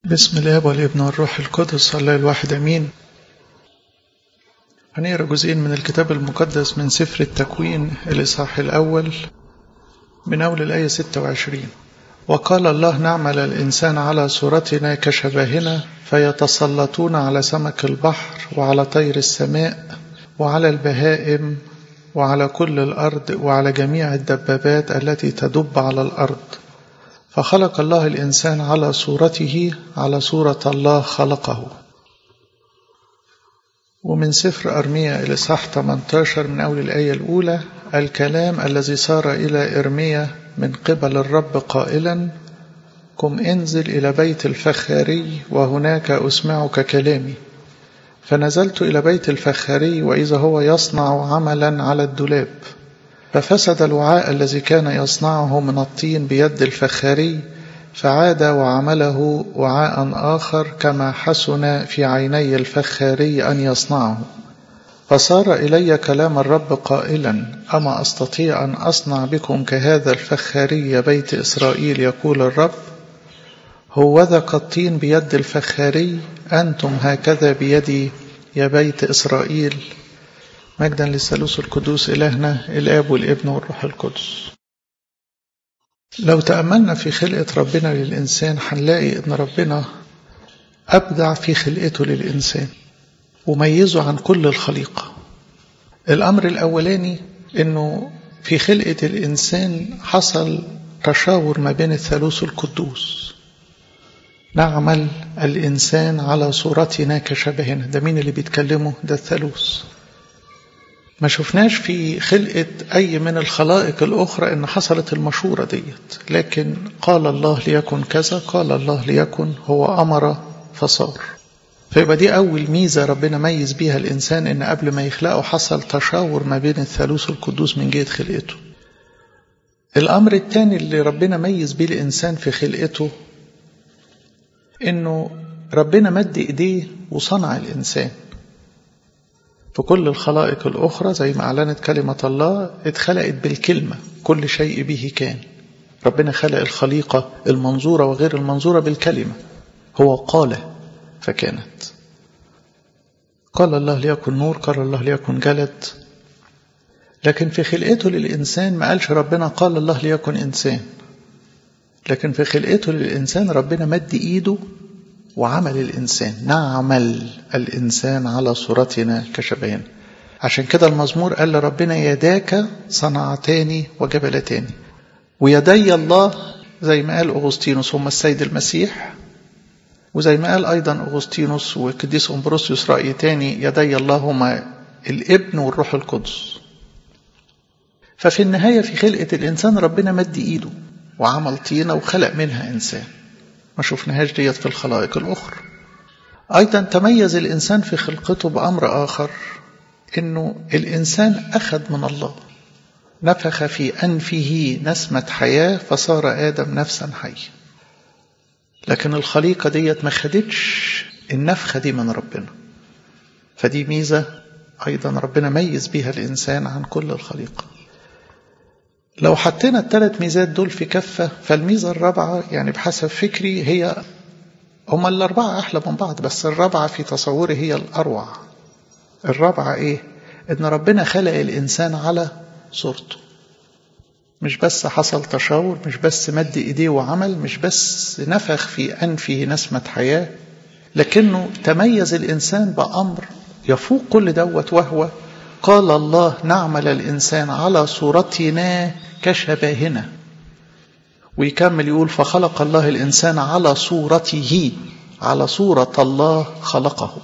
بسم الله والابن والروح القدس الله الواحد امين. هنقرا جزئين من الكتاب المقدس من سفر التكوين الاصحاح الاول من اول الايه 26. وقال الله نعمل الانسان على صورتنا كشبهنا فيتسلطون على سمك البحر وعلى طير السماء وعلى البهائم وعلى كل الارض وعلى جميع الدبابات التي تدب على الارض. فخلق الله الإنسان على صورته، على صورة الله خلقه. ومن سفر أرميا الإصحاح 18 من أول الآية الأولى: الكلام الذي صار إلى إرميا من قبل الرب قائلا: قم انزل إلى بيت الفخاري وهناك أسمعك كلامي. فنزلت إلى بيت الفخاري وإذا هو يصنع عملا على الدولاب، ففسد الوعاء الذي كان يصنعه من الطين بيد الفخاري، فعاد وعمله وعاء آخر كما حسن في عيني الفخاري أن يصنعه. فصار إلي كلام الرب قائلا: أما أستطيع أن أصنع بكم كهذا الفخاري يا بيت إسرائيل؟ يقول الرب: هوذا كالطين بيد الفخاري، أنتم هكذا بيدي يا بيت إسرائيل. مجدا للثالوث القدوس إلهنا الآب والابن والروح القدس. لو تأملنا في خلقة ربنا للإنسان هنلاقي إن ربنا أبدع في خلقته للإنسان وميزه عن كل الخليقة. الأمر الأولاني إنه في خلقة الإنسان حصل تشاور ما بين الثالوث القدوس. نعمل الإنسان على صورتنا كشبهنا. ده مين اللي بيتكلمه؟ ده الثالوث. ما شفناش في خلقة أي من الخلائق الأخرى إن حصلت المشورة ديت، لكن قال الله ليكن كذا، قال الله ليكن، هو أمر فصار. فيبقى دي أول ميزة ربنا ميز بيها الإنسان، إن قبل ما يخلقه حصل تشاور ما بين الثالوث القدوس من جهة خلقته. الأمر الثاني اللي ربنا ميز بيه الإنسان في خلقته إنه ربنا مد إيديه وصنع الإنسان. في كل الخلائق الأخرى زي ما أعلنت كلمة الله اتخلقت بالكلمة، كل شيء به كان. ربنا خلق الخليقة المنظورة وغير المنظورة بالكلمة، هو قال فكانت. قال الله ليكن نور، قال الله ليكن جلد. لكن في خلقته للإنسان ما قالش ربنا قال الله ليكن إنسان، لكن في خلقته للإنسان ربنا مد إيده وعمل الإنسان. نعمل الإنسان على صورتنا كشبهنا. عشان كده المزمور قال لربنا: يداك صنعتان وجبلتان. ويدي الله زي ما قال أغسطينوس هم السيد المسيح، وزي ما قال أيضا أغسطينوس وقديس أمبروسيوس رأي تاني: يدي الله هما الابن والروح القدس. ففي النهاية في خلقة الإنسان ربنا مد إيده وعمل طينة وخلق منها إنسان. ما شفناهاش ديت في الخلائق الأخرى. أيضا تميز الإنسان في خلقته بأمر آخر، إنه الإنسان أخذ من الله، نفخ في أنفه نسمة حياة فصار آدم نفسا حية. لكن الخليقة ديت ما خدتش النفخة دي من ربنا. فدي ميزة أيضا ربنا ميز بها الإنسان عن كل الخليقة. لو حطينا الثلاث ميزات دول في كفة، فالميزة الرابعة يعني بحسب فكري هي، هما الأربعة أحلى من بعض، بس الرابعة في تصوري هي الأروع. الرابعة إيه؟ إن ربنا خلق الإنسان على صورته. مش بس حصل تشاور، مش بس مد إيديه وعمل، مش بس نفخ في أنفه نسمة حياة، لكنه تميز الإنسان بأمر يفوق كل دوت، وهو قال الله نعمل الإنسان على صورتنا كشبهنا. ويكمل يقول: فخلق الله الإنسان على صورته، على صورة الله خلقه.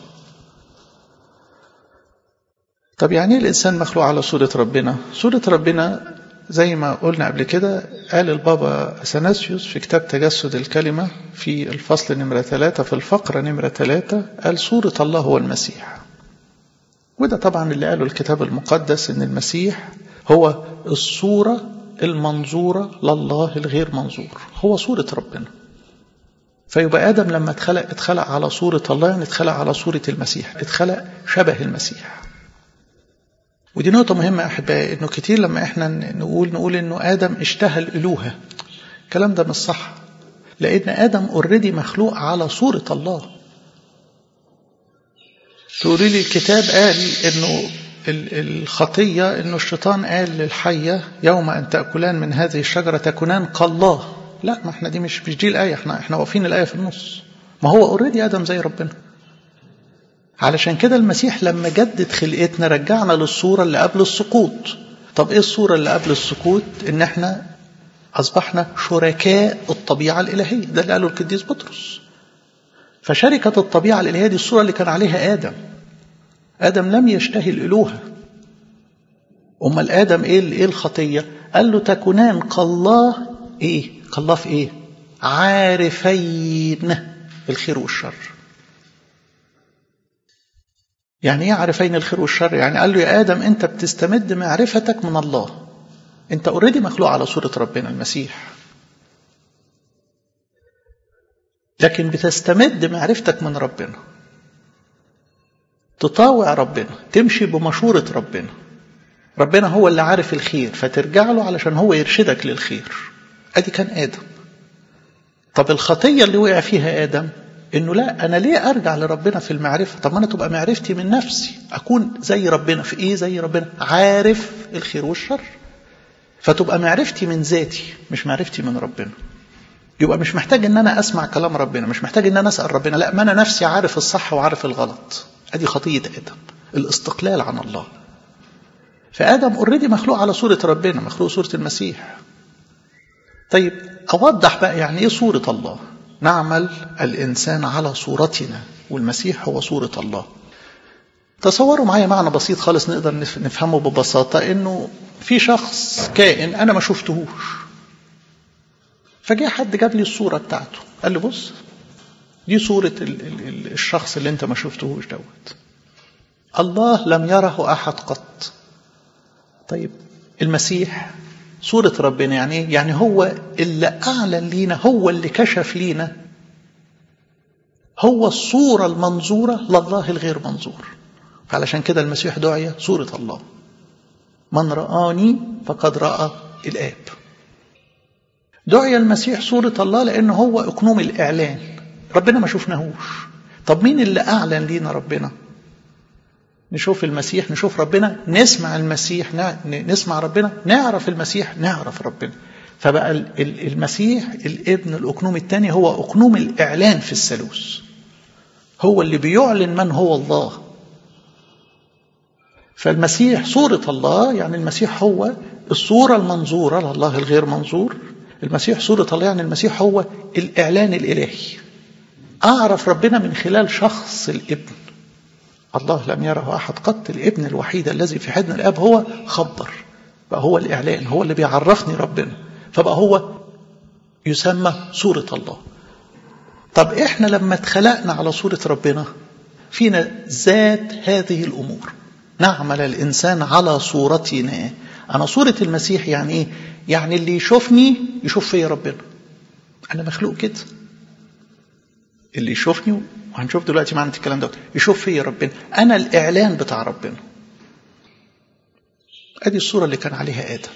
طب يعني ايه الإنسان مخلوق على صورة ربنا؟ صورة ربنا زي ما قلنا قبل كده، قال البابا أثناسيوس في كتاب تجسد الكلمة في الفصل نمرة 3 في الفقرة نمرة 3، قال: صورة الله هو المسيح. وده طبعا اللي قاله الكتاب المقدس، ان المسيح هو الصورة المنظورة لله الغير منظور، هو صورة ربنا. فيبقى آدم لما اتخلق على صورة الله، يعني اتخلق على صورة المسيح، اتخلق شبه المسيح. ودي نقطة مهمة أحبائي، إنه كتير لما إحنا نقول إنه آدم اشتهى الألوهة، الكلام ده مش صح. لأن آدم اوريدي مخلوق على صورة الله. تقولي لي الكتاب قال إنه الخطية، إنه الشيطان قال للحية يوم أن تأكلان من هذه الشجرة تكونان كالله. لا، ما احنا دي مش دي الآية، احنا واقفين الآية في النص. ما هو اوريدي آدم زي ربنا. علشان كده المسيح لما جدد خلقتنا رجعنا للصورة اللي قبل السقوط. طب ايه الصورة اللي قبل السقوط؟ ان احنا اصبحنا شركاء الطبيعة الالهية، ده اللي قاله القديس بطرس. فشركة الطبيعة الالهية دي الصورة اللي كان عليها آدم لم يشتهي الالوهة. امال آدم ايه الخطية؟ قال له تكونان كالله. ايه كالله في ايه؟ عارفين الخير والشر. يعني ايه عارفين الخير والشر؟ يعني قال له يا آدم انت بتستمد معرفتك من الله، انت اوريدي مخلوق على صورة ربنا المسيح، لكن بتستمد معرفتك من ربنا، تطاوع ربنا، تمشي بمشورة ربنا. ربنا هو اللي عارف الخير فترجع له علشان هو يرشدك للخير. ادي كان آدم. طب الخطية اللي وقع فيها آدم انه لا، انا ليه ارجع لربنا في المعرفة؟ طب ما انا تبقى معرفتي من نفسي، اكون زي ربنا في ايه؟ زي ربنا عارف الخير والشر. فتبقى معرفتي من ذاتي مش معرفتي من ربنا. يبقى مش محتاج ان انا اسمع كلام ربنا، مش محتاج ان انا اسأل ربنا، لا، ما انا نفسي عارف الصح وعارف الغلط. ادي خطية آدم، الاستقلال عن الله. فآدم اوريدي مخلوق على صورة ربنا، مخلوق صورة المسيح. طيب اوضح بقى يعني ايه صورة الله. نعمل الإنسان على صورتنا، والمسيح هو صورة الله. تصوروا معايا معنى بسيط خالص نقدر نفهمه ببساطة، إنه في شخص كائن أنا ما شفتهوش، فجاء حد جاب لي الصورة بتاعته، قال لي بص دي صورة الشخص اللي أنت ما شفتهوش دوت. الله لم يره أحد قط. طيب المسيح صورة ربنا يعني ايه؟ يعني هو اللي أعلن لينا، هو اللي كشف لينا، هو الصورة المنظورة لله الغير منظور. فعلشان كده المسيح دعي صورة الله. من رآني فقد رأى الآب. دعي المسيح صورة الله لأنه هو أقنوم الإعلان. ربنا ما شفناهوش. طب مين اللي أعلن لينا ربنا؟ نشوف المسيح، نشوف ربنا، نسمع المسيح، نسمع ربنا، نعرف المسيح، نعرف ربنا. فبقى المسيح الابن الأقنوم الثاني هو أقنوم الإعلان في الثالوث، هو اللي بيعلن من هو الله. فالمسيح صورة الله، يعني المسيح هو الصورة المنظورة لله الغير منظور. المسيح صورة الله يعني المسيح هو الإعلان الإلهي. أعرف ربنا من خلال شخص الابن. الله لم يره أحد قط، الابن الوحيد الذي في حضن الآب هو خبر، بقى هو الإعلان، هو اللي بيعرفني ربنا، فبقى هو يسمى صورة الله. طب إحنا لما اتخلقنا على صورة ربنا فينا ذات هذه الأمور. نعمل الإنسان على صورتنا. أنا صورة المسيح يعني إيه؟ يعني اللي يشوفني يشوف فيا ربنا. أنا مخلوق كده، اللي يشوفني، وهنشوف دلوقتي معنى الكلام ده، يشوف فيا ربنا. أنا الإعلان بتاع ربنا. أدي الصورة اللي كان عليها آدم.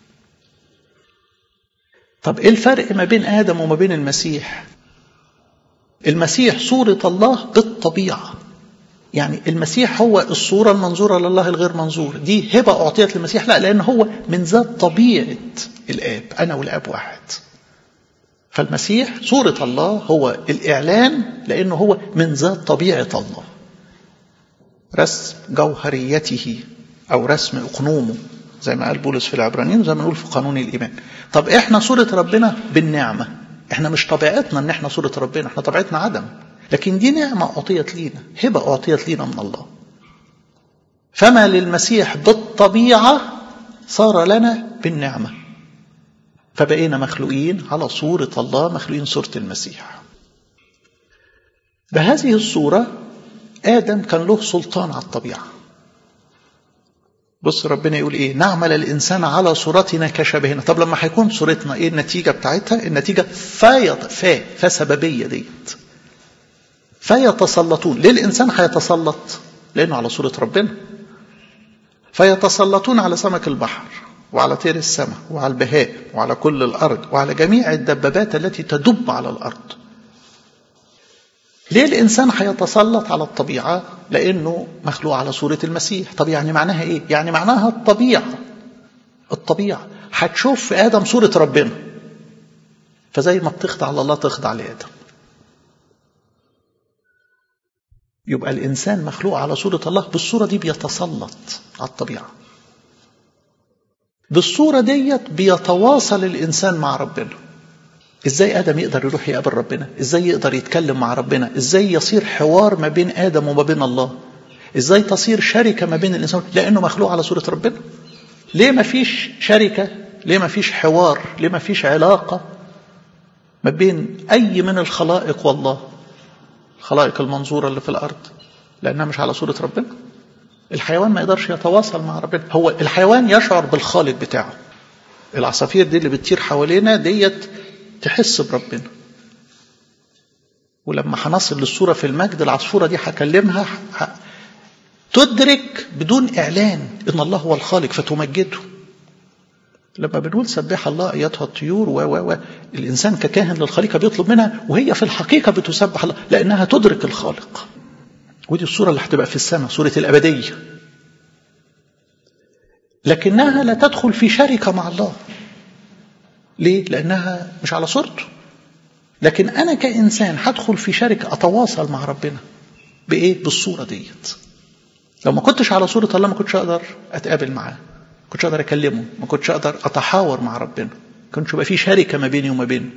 طب إيه الفرق ما بين آدم وما بين المسيح؟ المسيح صورة الله بالطبيعة، يعني المسيح هو الصورة المنظورة لله الغير منظور. دي هبة أعطيت للمسيح؟ لا، لأن هو من ذات طبيعة الآب، أنا والآب واحد. فالمسيح صورة الله هو الإعلان لأنه هو من ذات طبيعة الله، رسم جوهريته أو رسم أقنومه زي ما قال بولس في العبرانيين وزي ما نقول في قانون الإيمان. طب إحنا صورة ربنا بالنعمة. إحنا مش طبيعتنا إن إحنا صورة ربنا، إحنا طبيعتنا عدم، لكن دي نعمة أعطيت لينا، هبة أعطيت لينا من الله. فما للمسيح بالطبيعة صار لنا بالنعمة، فبقينا مخلوقين على صورة الله، مخلوقين صورة المسيح. بهذه الصورة آدم كان له سلطان على الطبيعة. بص ربنا يقول إيه؟ نعمل الإنسان على صورتنا كشبهنا. طب لما هيكون صورتنا إيه النتيجة بتاعتها؟ النتيجة فسببية ديت، فيتسلطون. ليه الإنسان هيتسلط؟ لأنه على صورة ربنا. فيتسلطون على سمك البحر وعلى طير السماء وعلى البهائم وعلى كل الأرض وعلى جميع الدبابات التي تدب على الأرض. ليه الإنسان هيتسلط على الطبيعة؟ لأنه مخلوق على صورة المسيح. طب يعني معناها إيه؟ يعني معناها الطبيعة هتشوف في آدم صورة ربنا، فزي ما بتخضع لله تخضع لآدم. يبقى الإنسان مخلوق على صورة الله، بالصورة دي بيتسلط على الطبيعة، بالصورة ديت بيتواصل الإنسان مع ربنا. إزاي آدم يقدر يروح يقابل ربنا؟ إزاي يقدر يتكلم مع ربنا؟ إزاي يصير حوار ما بين آدم وما بين الله؟ إزاي تصير شركة ما بين الإنسان؟ لأنه مخلوق على صورة ربنا. ليه ما فيش شركة؟ ليه ما فيش حوار؟ ليه ما فيش علاقة ما بين أي من الخلائق والله؟ الخلائق المنظورة اللي في الأرض، لأنها مش على صورة ربنا. الحيوان ما يقدرش يتواصل مع ربنا. هو الحيوان يشعر بالخالق بتاعه. العصافير دي اللي بتطير حوالينا ديت تحس بربنا، ولما هنصل للصورة في المجد العصفورة دي هكلمها تدرك بدون إعلان إن الله هو الخالق فتمجده. لما بنقول سبح الله أيتها الطيور الإنسان ككاهن للخليقة بيطلب منها، وهي في الحقيقة بتسبح الله لأنها تدرك الخالق. ودي الصورة اللي هتبقى في السماء، صورة الأبدية، لكنها لا تدخل في شركة مع الله. ليه؟ لأنها مش على صورته. لكن أنا كإنسان هدخل في شركة أتواصل مع ربنا بإيه؟ بالصورة ديت. لو ما كنتش على صورة الله ما كنتش أقدر أتقابل معاه، ما كنتش أقدر أكلمه، ما كنتش أقدر أتحاور مع ربنا، ما كنتش يبقى في شركة ما بيني وما بينه.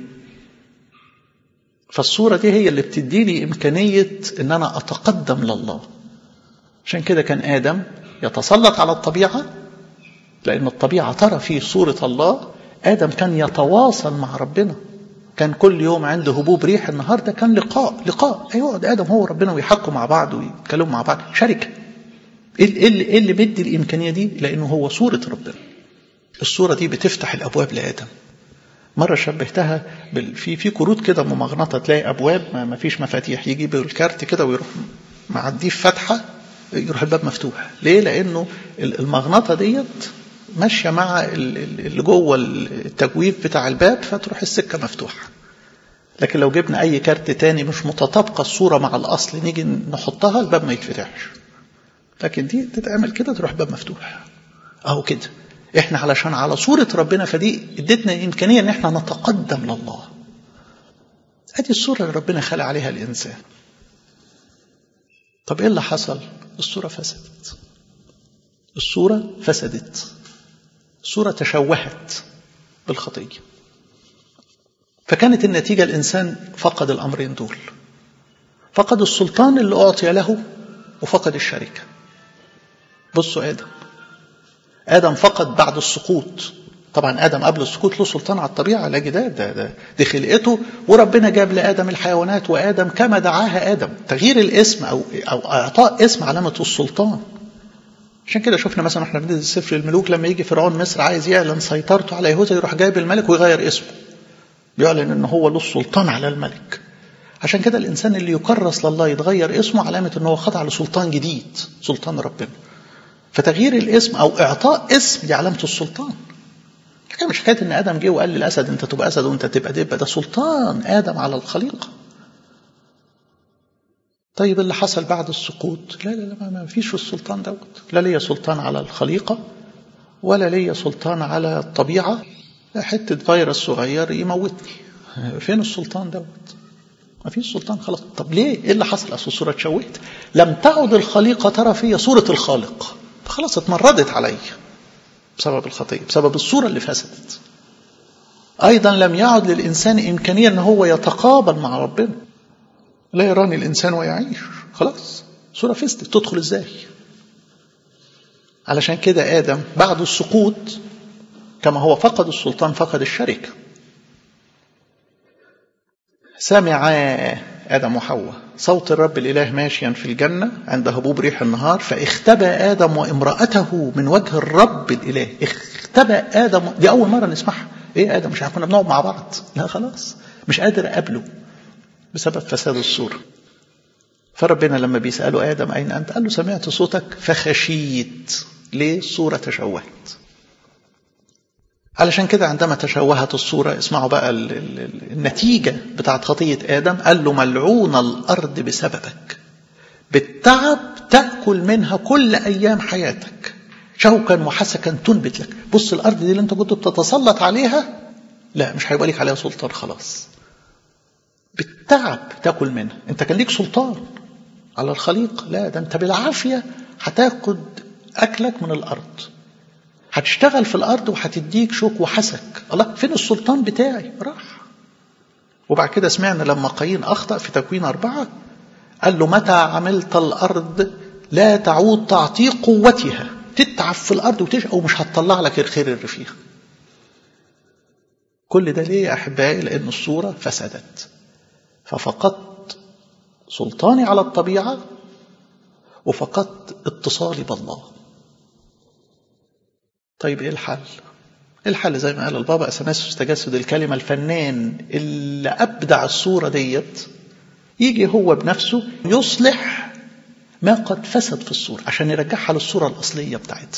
فالصورة دي هي اللي بتديني إمكانية إن أنا أتقدم لله. عشان كده كان آدم يتسلط على الطبيعة، لأن الطبيعة ترى فيه صورة الله. آدم كان يتواصل مع ربنا، كان كل يوم عنده هبوب ريح. النهار ده كان لقاء يقعد آدم هو وربنا ويحكوا مع بعض ويتكلموا مع بعض، شركة. إيه اللي بدي الإمكانية دي؟ لأنه هو صورة ربنا. الصورة دي بتفتح الأبواب لآدم. مرة شبهتها في كروت كده ممغنطة، تلاقي أبواب ما فيش مفاتيح، يجيب الكارت كده ويروح معديه فتحة يروح الباب مفتوح. ليه؟ لأنه المغنطة ديت ماشية مع اللي جوه التجويف بتاع الباب، فتروح السكة مفتوحة. لكن لو جبنا أي كارت تاني مش متطابقة الصورة مع الأصل نيجي نحطها الباب ما يتفتحش. لكن دي تتعمل كده تروح الباب مفتوح. أهو كده إحنا علشان على صورة ربنا، فدي ادتنا إمكانية إن إحنا نتقدم لله. هذه الصورة اللي ربنا خلق عليها الإنسان. طب إيه اللي حصل؟ الصورة فسدت. الصورة تشوهت بالخطية. فكانت النتيجة الإنسان فقد الأمرين دول، فقد السلطان اللي أعطي له وفقد الشركة. بصوا آدم فقد بعد السقوط. طبعا آدم قبل السقوط له سلطان على الطبيعة، لا جدال، دي خلقته، وربنا جاب لآدم الحيوانات، وآدم كما دعاها آدم. تغيير الاسم أو إعطاء اسم علامة السلطان. عشان كده شفنا مثلا احنا بندرس سفر الملوك، لما يجي فرعون مصر عايز يعلن سيطرته على يهوذا يروح جايب الملك ويغير اسمه، بيعلن ان هو له السلطان على الملك. عشان كده الانسان اللي يكرس لله يتغير اسمه علامة ان هو خضع لسلطان جديد، سلطان ربنا. فتغيير الاسم او اعطاء اسم دي علامة السلطان. لكن مش حكاية ان ادم جه وقال للاسد انت تبقى اسد وانت تبقى دبة، ده سلطان ادم على الخليقة. طيب اللي حصل بعد السقوط، لا ما فيش السلطان دوت. لا ليا سلطان على الخليقة ولا ليا سلطان على الطبيعة. حتة فيروس صغير يموتني، فين السلطان دوت؟ ما فيش سلطان خلاص. طب ليه؟ ايه اللي حصل؟ اصل الصورة اتشوهت. لم تعد الخليقة ترى فيها صورة الخالق، فخلاص اتمردت علي بسبب الخطية، بسبب الصورة اللي فسدت. ايضا لم يعد للانسان امكانية ان هو يتقابل مع ربنا. لا يراني الإنسان ويعيش، خلاص صورة فسدت، تدخل إزاي؟ علشان كده آدم بعد السقوط كما هو فقد السلطان فقد الشركة. سمع آدم وحواء صوت الرب الإله ماشيا في الجنة عند هبوب ريح النهار، فاختبى آدم وامرأته من وجه الرب الإله. اختبى آدم، دي أول مرة نسمعها. إيه آدم؟ مش كنا بنقعد مع بعض؟ لا خلاص مش قادر أقابله بسبب فساد الصورة. فربنا لما بيسأله آدم أين أنت؟ قال له سمعت صوتك فخشيت. ليه؟ الصورة تشوهت. علشان كده عندما تشوهت الصورة، اسمعوا بقى النتيجة بتاعت خطية آدم، قال له ملعون الأرض بسببك، بالتعب تأكل منها كل أيام حياتك، شوكا وحسكا تنبت لك. بص الأرض دي اللي انت كنت بتتسلط عليها، لا مش هيبقى ليك عليها سلطان خلاص. بالتعب تأكل منها. انت كان ليك سلطان على الخليقة، لا ده انت بالعافية هتاخد أكلك من الأرض، هتشتغل في الأرض وهتديك شوك وحسك. الله فين السلطان بتاعي؟ راح. وبعد كده سمعنا لما قايين أخطأ في تكوين 4 قال له متى عملت الأرض لا تعود تعطي قوتها، تتعب في الأرض وتشقى ومش هتطلع لك الخير اللي فيها. كل ده ليه يا أحبائي؟ لأن الصورة فسدت، ففقدت سلطاني على الطبيعة وفقدت اتصالي بالله. طيب ايه الحل؟ الحل زي ما قال البابا أثناسيوس تجسد الكلمة، الفنان اللي أبدع الصورة ديت يجي هو بنفسه يصلح ما قد فسد في الصورة عشان يرجعها للصورة الأصلية بتاعتها.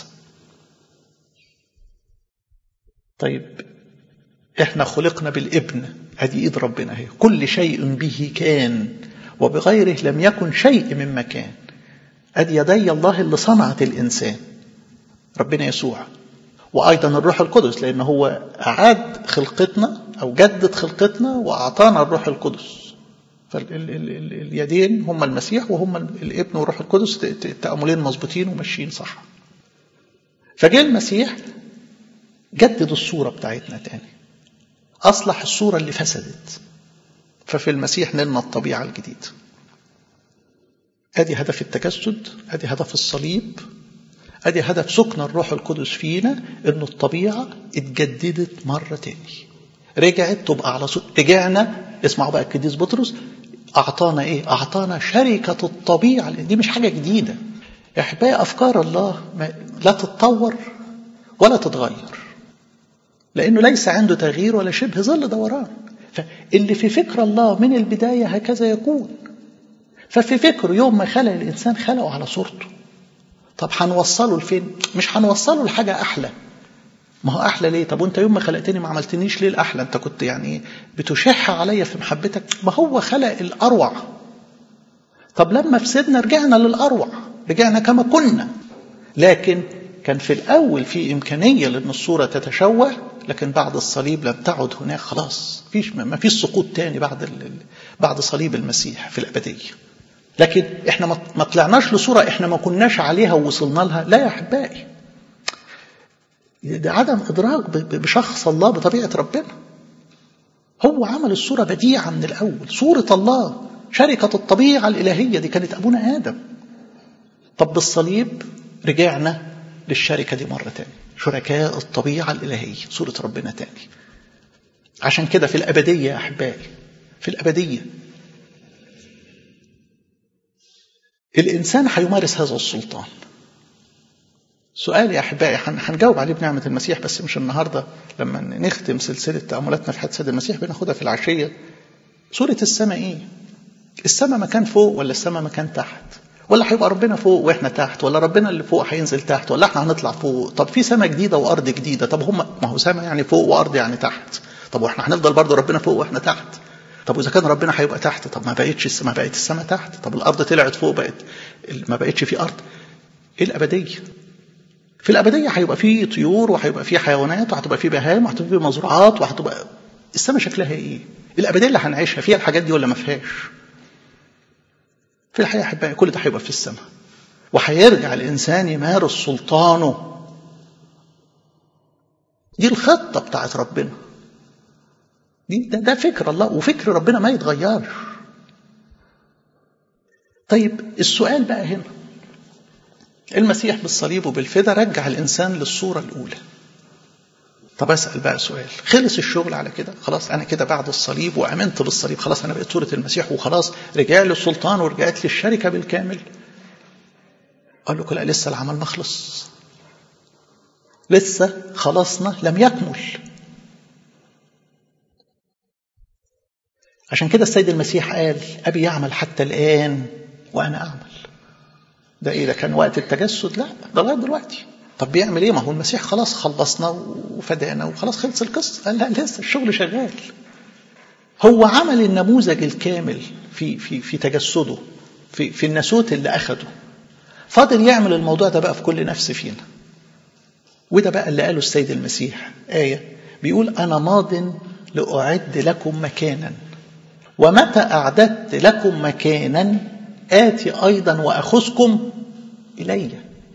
طيب احنا خلقنا بالابن، هذه ايد ربنا هي، كل شيء به كان وبغيره لم يكن شيء مما كان. ادي يدي الله اللي صنعت الإنسان، ربنا يسوع، وأيضا الروح القدس، لأنه هو أعاد خلقتنا أو جدد خلقتنا وأعطانا الروح القدس. فاليدين هم المسيح وهم الابن والروح القدس، تأملين مظبوطين وماشيين صح. فجاء المسيح جدد الصورة بتاعتنا تاني، أصلح الصورة اللي فسدت. ففي المسيح نلنا الطبيعة الجديدة. أدي هدف التجسد، أدي هدف الصليب، أدي هدف سكن الروح القدس فينا، إنه الطبيعة اتجددت مرة تاني، رجعت تبقى على صوت. رجعنا، اسمعوا بقى القديس بطرس أعطانا إيه؟ أعطانا شركة الطبيعة. دي مش حاجة جديدة يا أحبائي. أفكار الله لا تتطور ولا تتغير، لأنه ليس عنده تغيير ولا شبه ظل دوران. فاللي في فكر الله من البداية هكذا يكون. ففي فكره يوم ما خلق الإنسان خلقه على صورته. طب هنوصله لفين؟ مش هنوصله لحاجة أحلى. ما هو أحلى ليه؟ طب وانت يوم ما خلقتني ما عملتنيش ليه الأحلى؟ انت كنت يعني بتشح عليا في محبتك. ما هو خلق الأروع. طب لما فسدنا رجعنا للأروع، رجعنا كما كنا. لكن كان في الأول في إمكانية لأن الصورة تتشوه، لكن بعد الصليب لم تعد هناك خلاص. ما فيش سقوط تاني بعد صليب المسيح في الأبدية. لكن احنا ما طلعناش لصورة احنا ما كناش عليها ووصلنا لها، لا يا أحبائي. ده عدم إدراك بشخص الله، بطبيعة ربنا. هو عمل الصورة بديعة من الأول، صورة الله، شركة الطبيعة الإلهية دي كانت أبونا آدم. طب بالصليب رجعنا للشركة دي مرة تاني، شركاء الطبيعة الإلهية، صورة ربنا تاني. عشان كده في الأبدية يا أحبائي، في الأبدية الإنسان هيمارس هذا السلطان. سؤال يا أحبائي هنجاوب عليه بنعمة المسيح، بس مش النهاردة. لما نختم سلسلة تأملاتنا في حياة سيد المسيح بناخدها في العشية. صورة السماء إيه؟ السماء مكان فوق ولا السماء مكان تحت؟ ولا هيبقى ربنا فوق وإحنا تحت؟ ولا ربنا اللي فوق هينزل تحت؟ ولا إحنا هنطلع فوق؟ طب في سماء جديدة وأرض جديدة. طب ما هو سماء يعني فوق وأرض يعني تحت. طب وإحنا هنفضل برضه ربنا فوق وإحنا تحت؟ طب وإذا كان ربنا هيبقى تحت، طب ما بقتش السماء، بقت السماء تحت. طب الأرض طلعت فوق، ما بقتش في أرض. إيه الأبدية؟ في الأبدية هيبقى فيه طيور وهيبقى فيه حيوانات وهتبقى فيه بهائم وهتبقى فيه مزروعات وهتبقى السماء شكلها إيه؟ الأبدية اللي هنعيشها فيها الحاجات دي ولا ما فيهاش؟ في الحقيقة أحبائي كل ده هيبقى في السماء، وهيرجع الإنسان يمارس سلطانه. دي الخطة بتاعت ربنا، ده فكر الله، وفكر ربنا ما يتغيرش. طيب السؤال بقى هنا، المسيح بالصليب وبالفدا رجع الإنسان للصورة الأولى. طب أسأل بقى سؤال، خلص الشغل على كده؟ خلاص أنا كده بعد الصليب وأمنت بالصليب، خلاص أنا بقيت صورة المسيح وخلاص رجع لي السلطان ورجعت لي الشركة بالكامل؟ قال له لا، لسه العمل ما خلص، لسه خلاصنا لم يكمل. عشان كده السيد المسيح قال أبي يعمل حتى الآن وأنا أعمل. ده إيه؟ ده كان وقت التجسد؟ لا، ده لغاية دلوقتي. طب بيعمل ايه؟ ما هو المسيح خلاص خلصنا وفدانا وخلاص خلص القصة. قال لا، لسه الشغل شغال. هو عمل النموذج الكامل في تجسده، في الناسوت اللي أخده. فاضل يعمل الموضوع ده بقى في كل نفس فينا. وده بقى اللي قاله السيد المسيح آية بيقول أنا ماض لأعد لكم مكانا، ومتى أعددت لكم مكانا آتي أيضا وأخذكم إلي.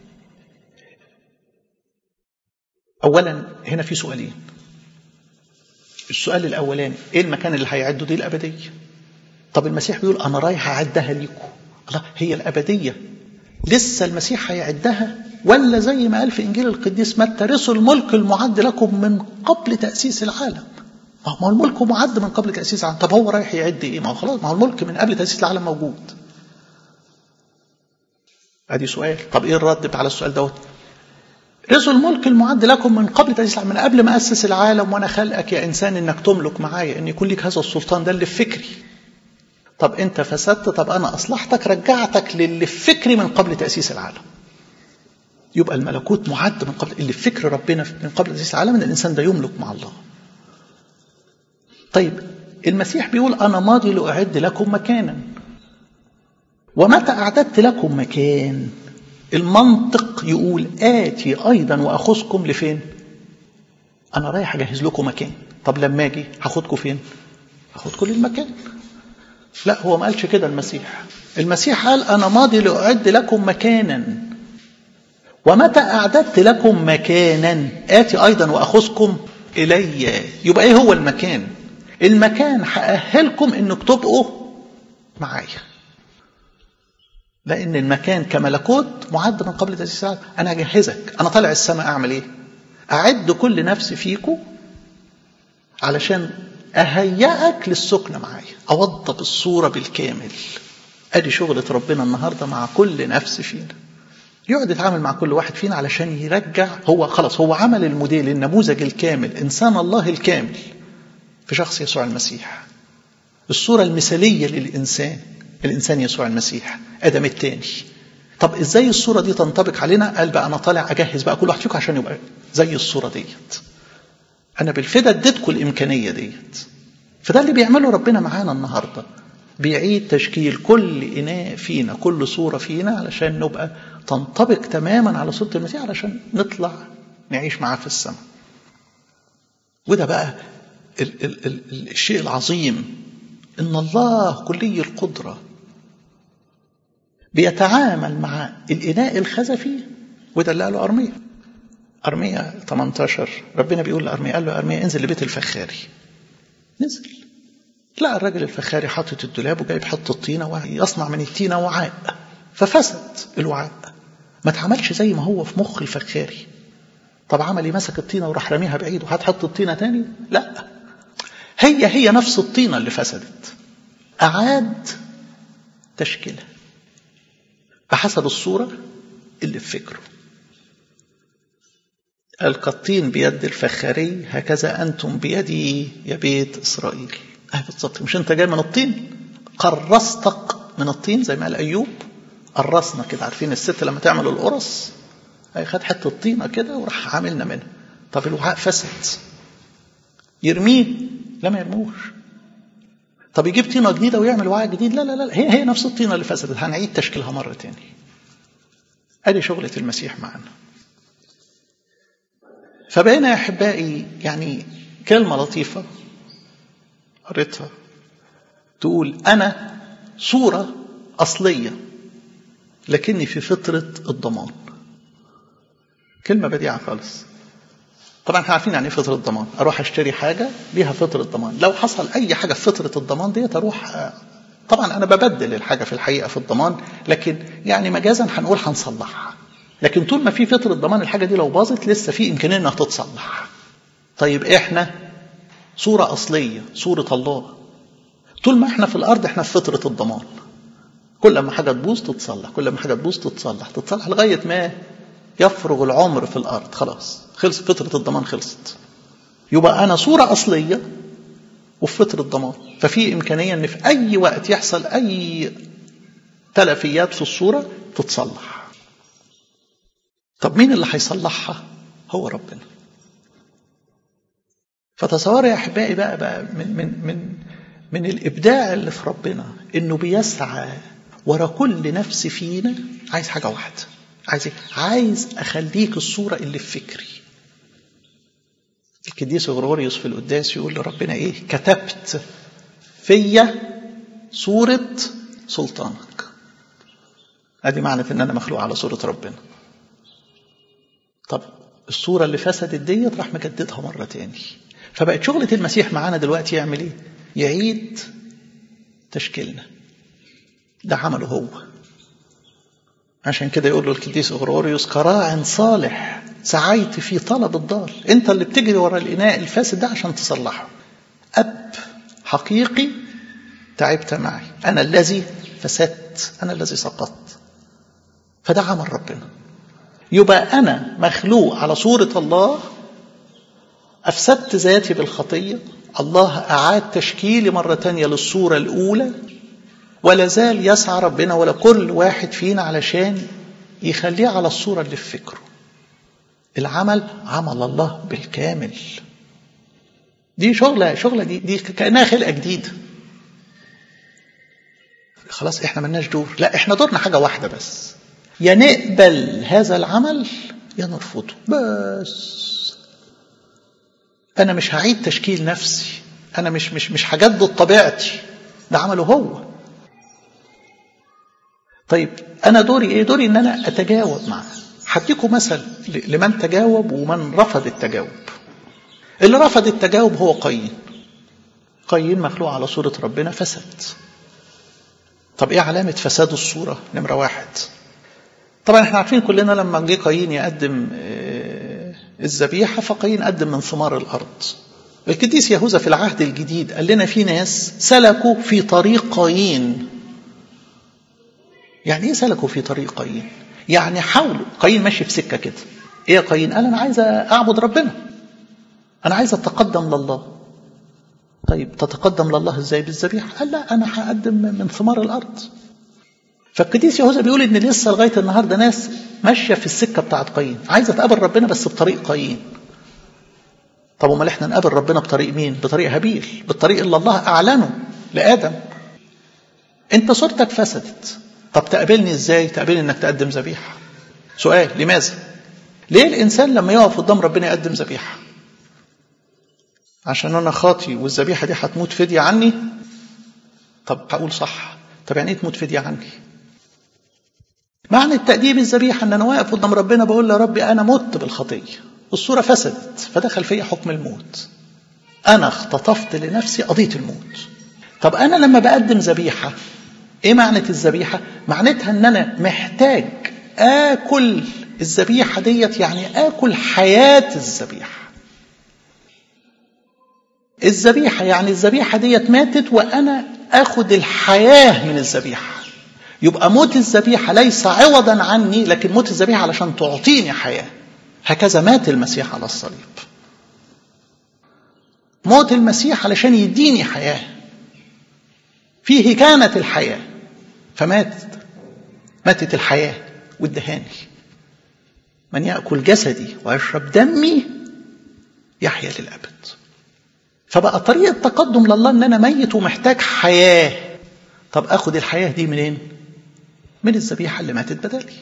أولا هنا في سؤالين. السؤال الأولاني إيه المكان اللي هيعده؟ دي الأبدية. طب المسيح بيقول أنا رايح أعدها ليكم. الله، هي الأبدية لسه المسيح هيعدها؟ ولا زي ما قال في إنجيل القديس متى رثوا الملك المعد لكم من قبل تأسيس العالم. ما هو الملك معد من قبل تأسيس العالم. طب هو رايح يعد إيه؟ ما هو خلاص، ما هو الملك من قبل تأسيس العالم موجود. أدي سؤال. طب إيه الرد على السؤال دوت؟ رثوا الملك المعد لكم من قبل تأسيس العالم، من قبل ما أسس العالم وأنا خلقك يا إنسان إنك تملك معايا، إن يكون لك هذا السلطان. ده اللي في فكري. طب أنت فسدت، طب أنا أصلحتك، رجعتك للي في فكري من قبل تأسيس العالم. يبقى الملكوت معد من قبل، اللي في فكر ربنا من قبل تأسيس العالم إن الإنسان ده يملك مع الله. طيب المسيح بيقول أنا ماضي لأعد لكم مكانا، ومتى أعددت لكم مكان؟ المنطق يقول آتي أيضا وأخذكم لفين؟ أنا رايح أجهز لكم مكان. طب لما أجي هاخدكم فين؟ هاخدكم للمكان. لا، هو ما قالش كده المسيح. المسيح قال أنا ماضي لأعد لكم مكانا، ومتى أعددت لكم مكانا آتي أيضا وأخذكم إلي. يبقى إيه هو المكان؟ المكان هأهلكم إنك تبقوا معايا، لأن المكان كملكوت معد من قبل تأسيس العالم. أنا أجهزك، أنا طالع السماء أعمل إيه؟ أعد كل نفس فيكم علشان أهيئك للسكن معايا، أوضب الصورة بالكامل. أدي شغلة ربنا النهاردة مع كل نفس فينا. يقعد يتعامل مع كل واحد فينا علشان يرجع. هو خلاص هو عمل الموديل، النموذج الكامل، إنسان الله الكامل في شخص يسوع المسيح. الصورة المثالية للإنسان، الإنسان يسوع المسيح، آدم الثاني. طب إزاي الصورة دي تنطبق علينا؟ قال بقى أنا طالع أجهز بقى كل واحد فيكم عشان يبقى زي الصورة ديت. أنا بالفدا اديتكم الإمكانية ديت. فده اللي بيعمله ربنا معانا النهاردة، بيعيد تشكيل كل إناء فينا، كل صورة فينا علشان نبقى تنطبق تماما على صورة المسيح، علشان نطلع نعيش معاه في السماء. وده بقى الشيء العظيم، إن الله كلي القدرة بيتعامل مع الإناء الخزفي. وده اللي قاله أرميا 18. ربنا بيقول لأرميا، قال له أرميا انزل لبيت الفخاري. نزل لقى الراجل الفخاري حاطط الدولاب وجايب حط الطينة ويصنع من الطينة وعاء، ففسد الوعاء. ما تعملش زي ما هو في مخ الفخاري. طب عمل ايه؟ مسك الطينة وراح رميها بعيد وهتحط الطينة تاني؟ لا، هي نفس الطينة اللي فسدت، أعاد تشكيلها بحسب الصورة اللي في فكره. قال كالطين بيد الفخاري هكذا أنتم بيدي يا بيت إسرائيل. بالضبط، مش أنت جاي من الطين؟ قرصتك من الطين زي ما قال أيوب. قرصنا كده، عارفين الست لما تعمل القرص، خد حتة الطينة كده وراح عاملنا منها. طب الوعاء فسد، يرميه؟ لا، ما يرموش. طب يجيب طينة جديدة ويعمل وعاء جديد؟ لا لا لا، هي نفس الطينة اللي فسدت، هنعيد تشكيلها مرة تاني. ادي شغلة المسيح معنا. فبقينا يا أحبائي يعني كلمة لطيفة قريتها تقول أنا صورة أصلية لكني في فترة الضمان. كلمة بديعة خالص. طبعا احنا عارفين يعني ايه فترة الضمان. اروح اشتري حاجة ليها فترة ضمان، لو حصل اي حاجة في فترة الضمان دي اروح، طبعا انا ببدل الحاجة في الحقيقة في الضمان، لكن يعني مجازا هنقول هنصلحها. لكن طول ما في فترة ضمان الحاجة دي لو باظت لسه في امكانية انها تتصلح. طيب احنا صورة اصلية، صورة الله. طول ما احنا في الارض احنا في فترة الضمان. كل ما حاجة تبوظ تتصلح، كل ما حاجة تبوظ تتصلح لغاية ما يفرغ العمر في الارض. خلاص خلص فترة الضمان، خلصت. يبقى انا صورة اصلية وفي فترة ضمان، ففي امكانية ان في اي وقت يحصل اي تلفيات في الصورة تتصلح. طب مين اللي هيصلحها؟ هو ربنا. فتصور يا أحبائي بقى من الإبداع اللي في ربنا، إنه بيسعى ورا كل نفس فينا. عايز حاجة واحدة، عايز أخليك الصورة اللي في فكري. القديس غرغوريوس في القداس يقول لربنا إيه؟ كتبت فيا صورة سلطانك. ادي معنى ان انا مخلوق على صورة ربنا. طب الصورة اللي فسدت ديت راح مجددها مرة تاني. فبقت شغلة المسيح معانا دلوقتي يعمل ايه؟ يعيد تشكيلنا. ده عمله هو. عشان كده يقول له القديس غرغوريوس كراع صالح سعيت في طلب الضال. انت اللي بتجري ورا الاناء الفاسد ده عشان تصلحه. اب حقيقي تعبت معي، انا الذي فسدت، انا الذي سقطت. فده عمل ربنا. يبقى أنا مخلوق على صورة الله، أفسدت ذاتي بالخطية، الله أعاد تشكيلي مرة تانية للصورة الأولى، ولا زال يسعى ربنا ولا كل واحد فينا علشان يخليه على الصورة اللي في فكره. العمل عمل الله بالكامل. دي شغلة دي كأنها خلقة جديدة. خلاص احنا ملناش دور، لا احنا دورنا حاجة واحدة بس، يا نقبل هذا العمل يا نرفضه بس. أنا مش هعيد تشكيل نفسي، أنا مش هجدد طبيعتي، ده عمله هو. طيب أنا دوري إيه؟ دوري إن أنا أتجاوب معه. هديكم مثل لمن تجاوب ومن رفض التجاوب. اللي رفض التجاوب هو قايين. قايين مخلوق على صورة ربنا فسد. طب إيه علامة فساد الصورة؟ نمرة 1. طبعا احنا عارفين كلنا لما جه قايين يقدم الذبيحة، فقايين قدم من ثمار الأرض. القديس يهوذا في العهد الجديد قال لنا في ناس سلكوا في طريق قايين. يعني ايه سلكوا في طريق قايين؟ يعني حاولوا. قايين ماشي في سكة كده. ايه يا قايين؟ قال انا عايز اعبد ربنا، انا عايز اتقدم لله. طيب تتقدم لله ازاي؟ بالذبيحة. قال لا، انا هقدم من ثمار الأرض. فالقديس يهوذا بيقول ان لسه لغايه النهارده ناس ماشيه في السكه بتاعت قايين، عايزه تقابل ربنا بس بطريق قايين. طب امال احنا نقابل ربنا بطريق مين؟ بطريق هابيل، بالطريق اللي الله اعلنه لادم. انت صورتك فسدت، طب تقابلني ازاي؟ تقابلني انك تقدم ذبيحه. سؤال، لماذا؟ ليه الانسان لما يقف قدام ربنا يقدم ذبيحه؟ عشان انا خاطي والذبيحه دي هتموت فديه عني؟ طب هقول صح. طب يعني ايه تموت فديه عني؟ معنى التقديم الذبيحة ان انا واقف قدام ربنا بقول له يا ربي انا مت بالخطية، الصورة فسدت فدخل فيا حكم الموت، انا اختطفت لنفسي قضية الموت. طب انا لما بقدم ذبيحة، ايه معنى الذبيحة؟ معناتها ان انا محتاج اكل الذبيحة ديت، يعني اكل حياة الذبيحة. الذبيحة يعني الذبيحة ديت ماتت وانا اخد الحياة من الذبيحة. يبقى موت الذبيحة ليس عوضا عني، لكن موت الذبيحة علشان تعطيني حياة. هكذا مات المسيح على الصليب. موت المسيح علشان يديني حياة، فيه كانت الحياة ماتت الحياة والدهاني. من يأكل جسدي ويشرب دمي يحيا للأبد. فبقى طريق التقدم لله ان انا ميت ومحتاج حياة. طب اخد الحياة دي منين؟ من الذبيحة اللي ماتت بدالي.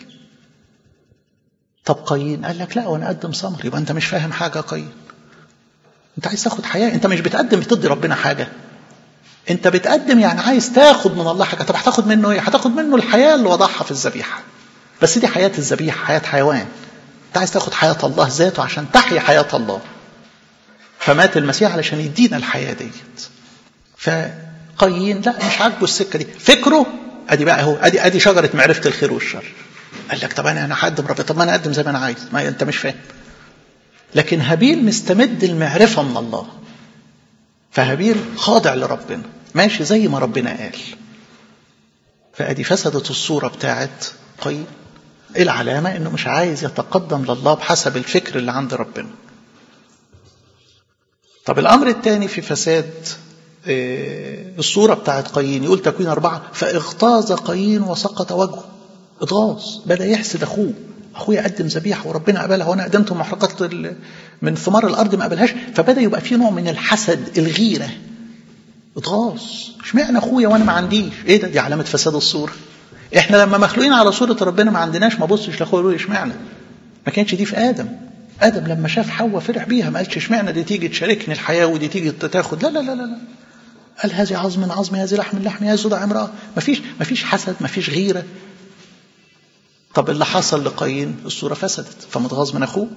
طب قايين قال لك لا وانا اقدم ثمر. يبقى انت مش فاهم حاجة قايين. انت عايز تاخد حياة، انت مش بتقدم تدي ربنا حاجة، انت بتقدم يعني عايز تاخد من الله حاجة. طب هتاخد منه ايه؟ هتاخد منه الحياة اللي وضعها في الذبيحة، بس دي حياة الذبيحة حياة حيوان. انت عايز تاخد حياة الله ذاته عشان تحيا حياة الله. فمات المسيح علشان يدينا الحياة ديت. فقايين لا مش عاجبه السكة دي، فكره ادي بقى هو ادي شجرة معرفة الخير والشر. قال لك طب انا هقدم ربنا، طب ما انا اقدم زي ما انا عايز، ما انت مش فاهم. لكن هابيل مستمد المعرفة من الله، فهابيل خاضع لربنا ماشي زي ما ربنا قال. فادي فسدت الصورة بتاعت قايين. العلامة انه مش عايز يتقدم لله بحسب الفكر اللي عند ربنا. طب الامر الثاني في فساد الصورة بتاعت قايين، يقول تكوين 4 فاغتاظ قايين وسقط وجهه. اغتاظ، بدأ يحسد اخوه. اخويا قدم ذبيحه وربنا قبلها وانا قدمت محرقات من ثمار الارض ما قبلهاش. فبدا يبقى في نوع من الحسد، الغيره، اتغاظ، اشمعنى اخويا وانا ما عنديش؟ ايه ده؟ دي علامه فساد الصوره. احنا لما مخلوقين على صوره ربنا ما عندناش، ما بصش لاخويا يقول اشمعنى. ما كانتش دي في ادم. ادم لما شاف حواء فرح بيها، ما قالش اشمعنى دي تيجي تشاركني الحياه ودي تيجي تاخد. لا لا لا لا، قال هذه عظم من عظمي، هذه لحم من لحمي، هذه صدع امراه. ما فيش حسد، ما فيش غيره. طب اللي حصل لقايين، الصوره فسدت فمتغاظ من اخوه.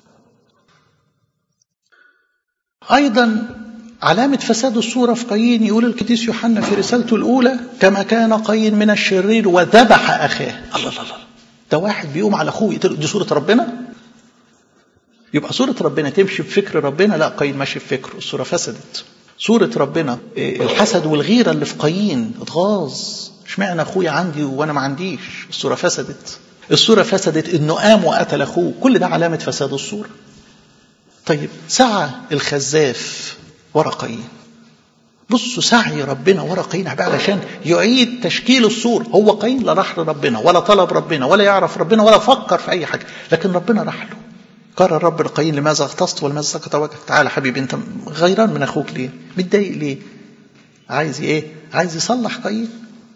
ايضا علامة فساد الصورة في قايين، يقول القديس يوحنا في رسالته الأولى: كما كان قايين من الشرير وذبح أخاه. الله الله الله، ده واحد بيقوم على أخوه يقتله، دي صورة ربنا؟ يبقى صورة ربنا تمشي بفكر ربنا؟ لا، قايين ماشي بفكره، الصورة فسدت. صورة ربنا الحسد والغيرة اللي في قايين، اتغاظ، اشمعنى أخويا عندي وأنا ما عنديش؟ الصورة فسدت. الصورة فسدت إنه قام وقتل أخوه، كل ده علامة فساد الصورة. طيب سعى الخزاف ورا قايين. بصوا سعي ربنا ورا قايين علشان يعيد تشكيل الصورة. هو قايين لا راح لربنا ولا طلب ربنا ولا يعرف ربنا ولا فكر في أي حاجة، لكن ربنا راح له. قال الرب لقايين: لماذا اغتصت ولماذا سقط وجهك؟ تعالى حبيبي، انت غيران من اخوك ليه؟ متضايق ليه؟ عايز ايه؟ عايز يصلح قايين.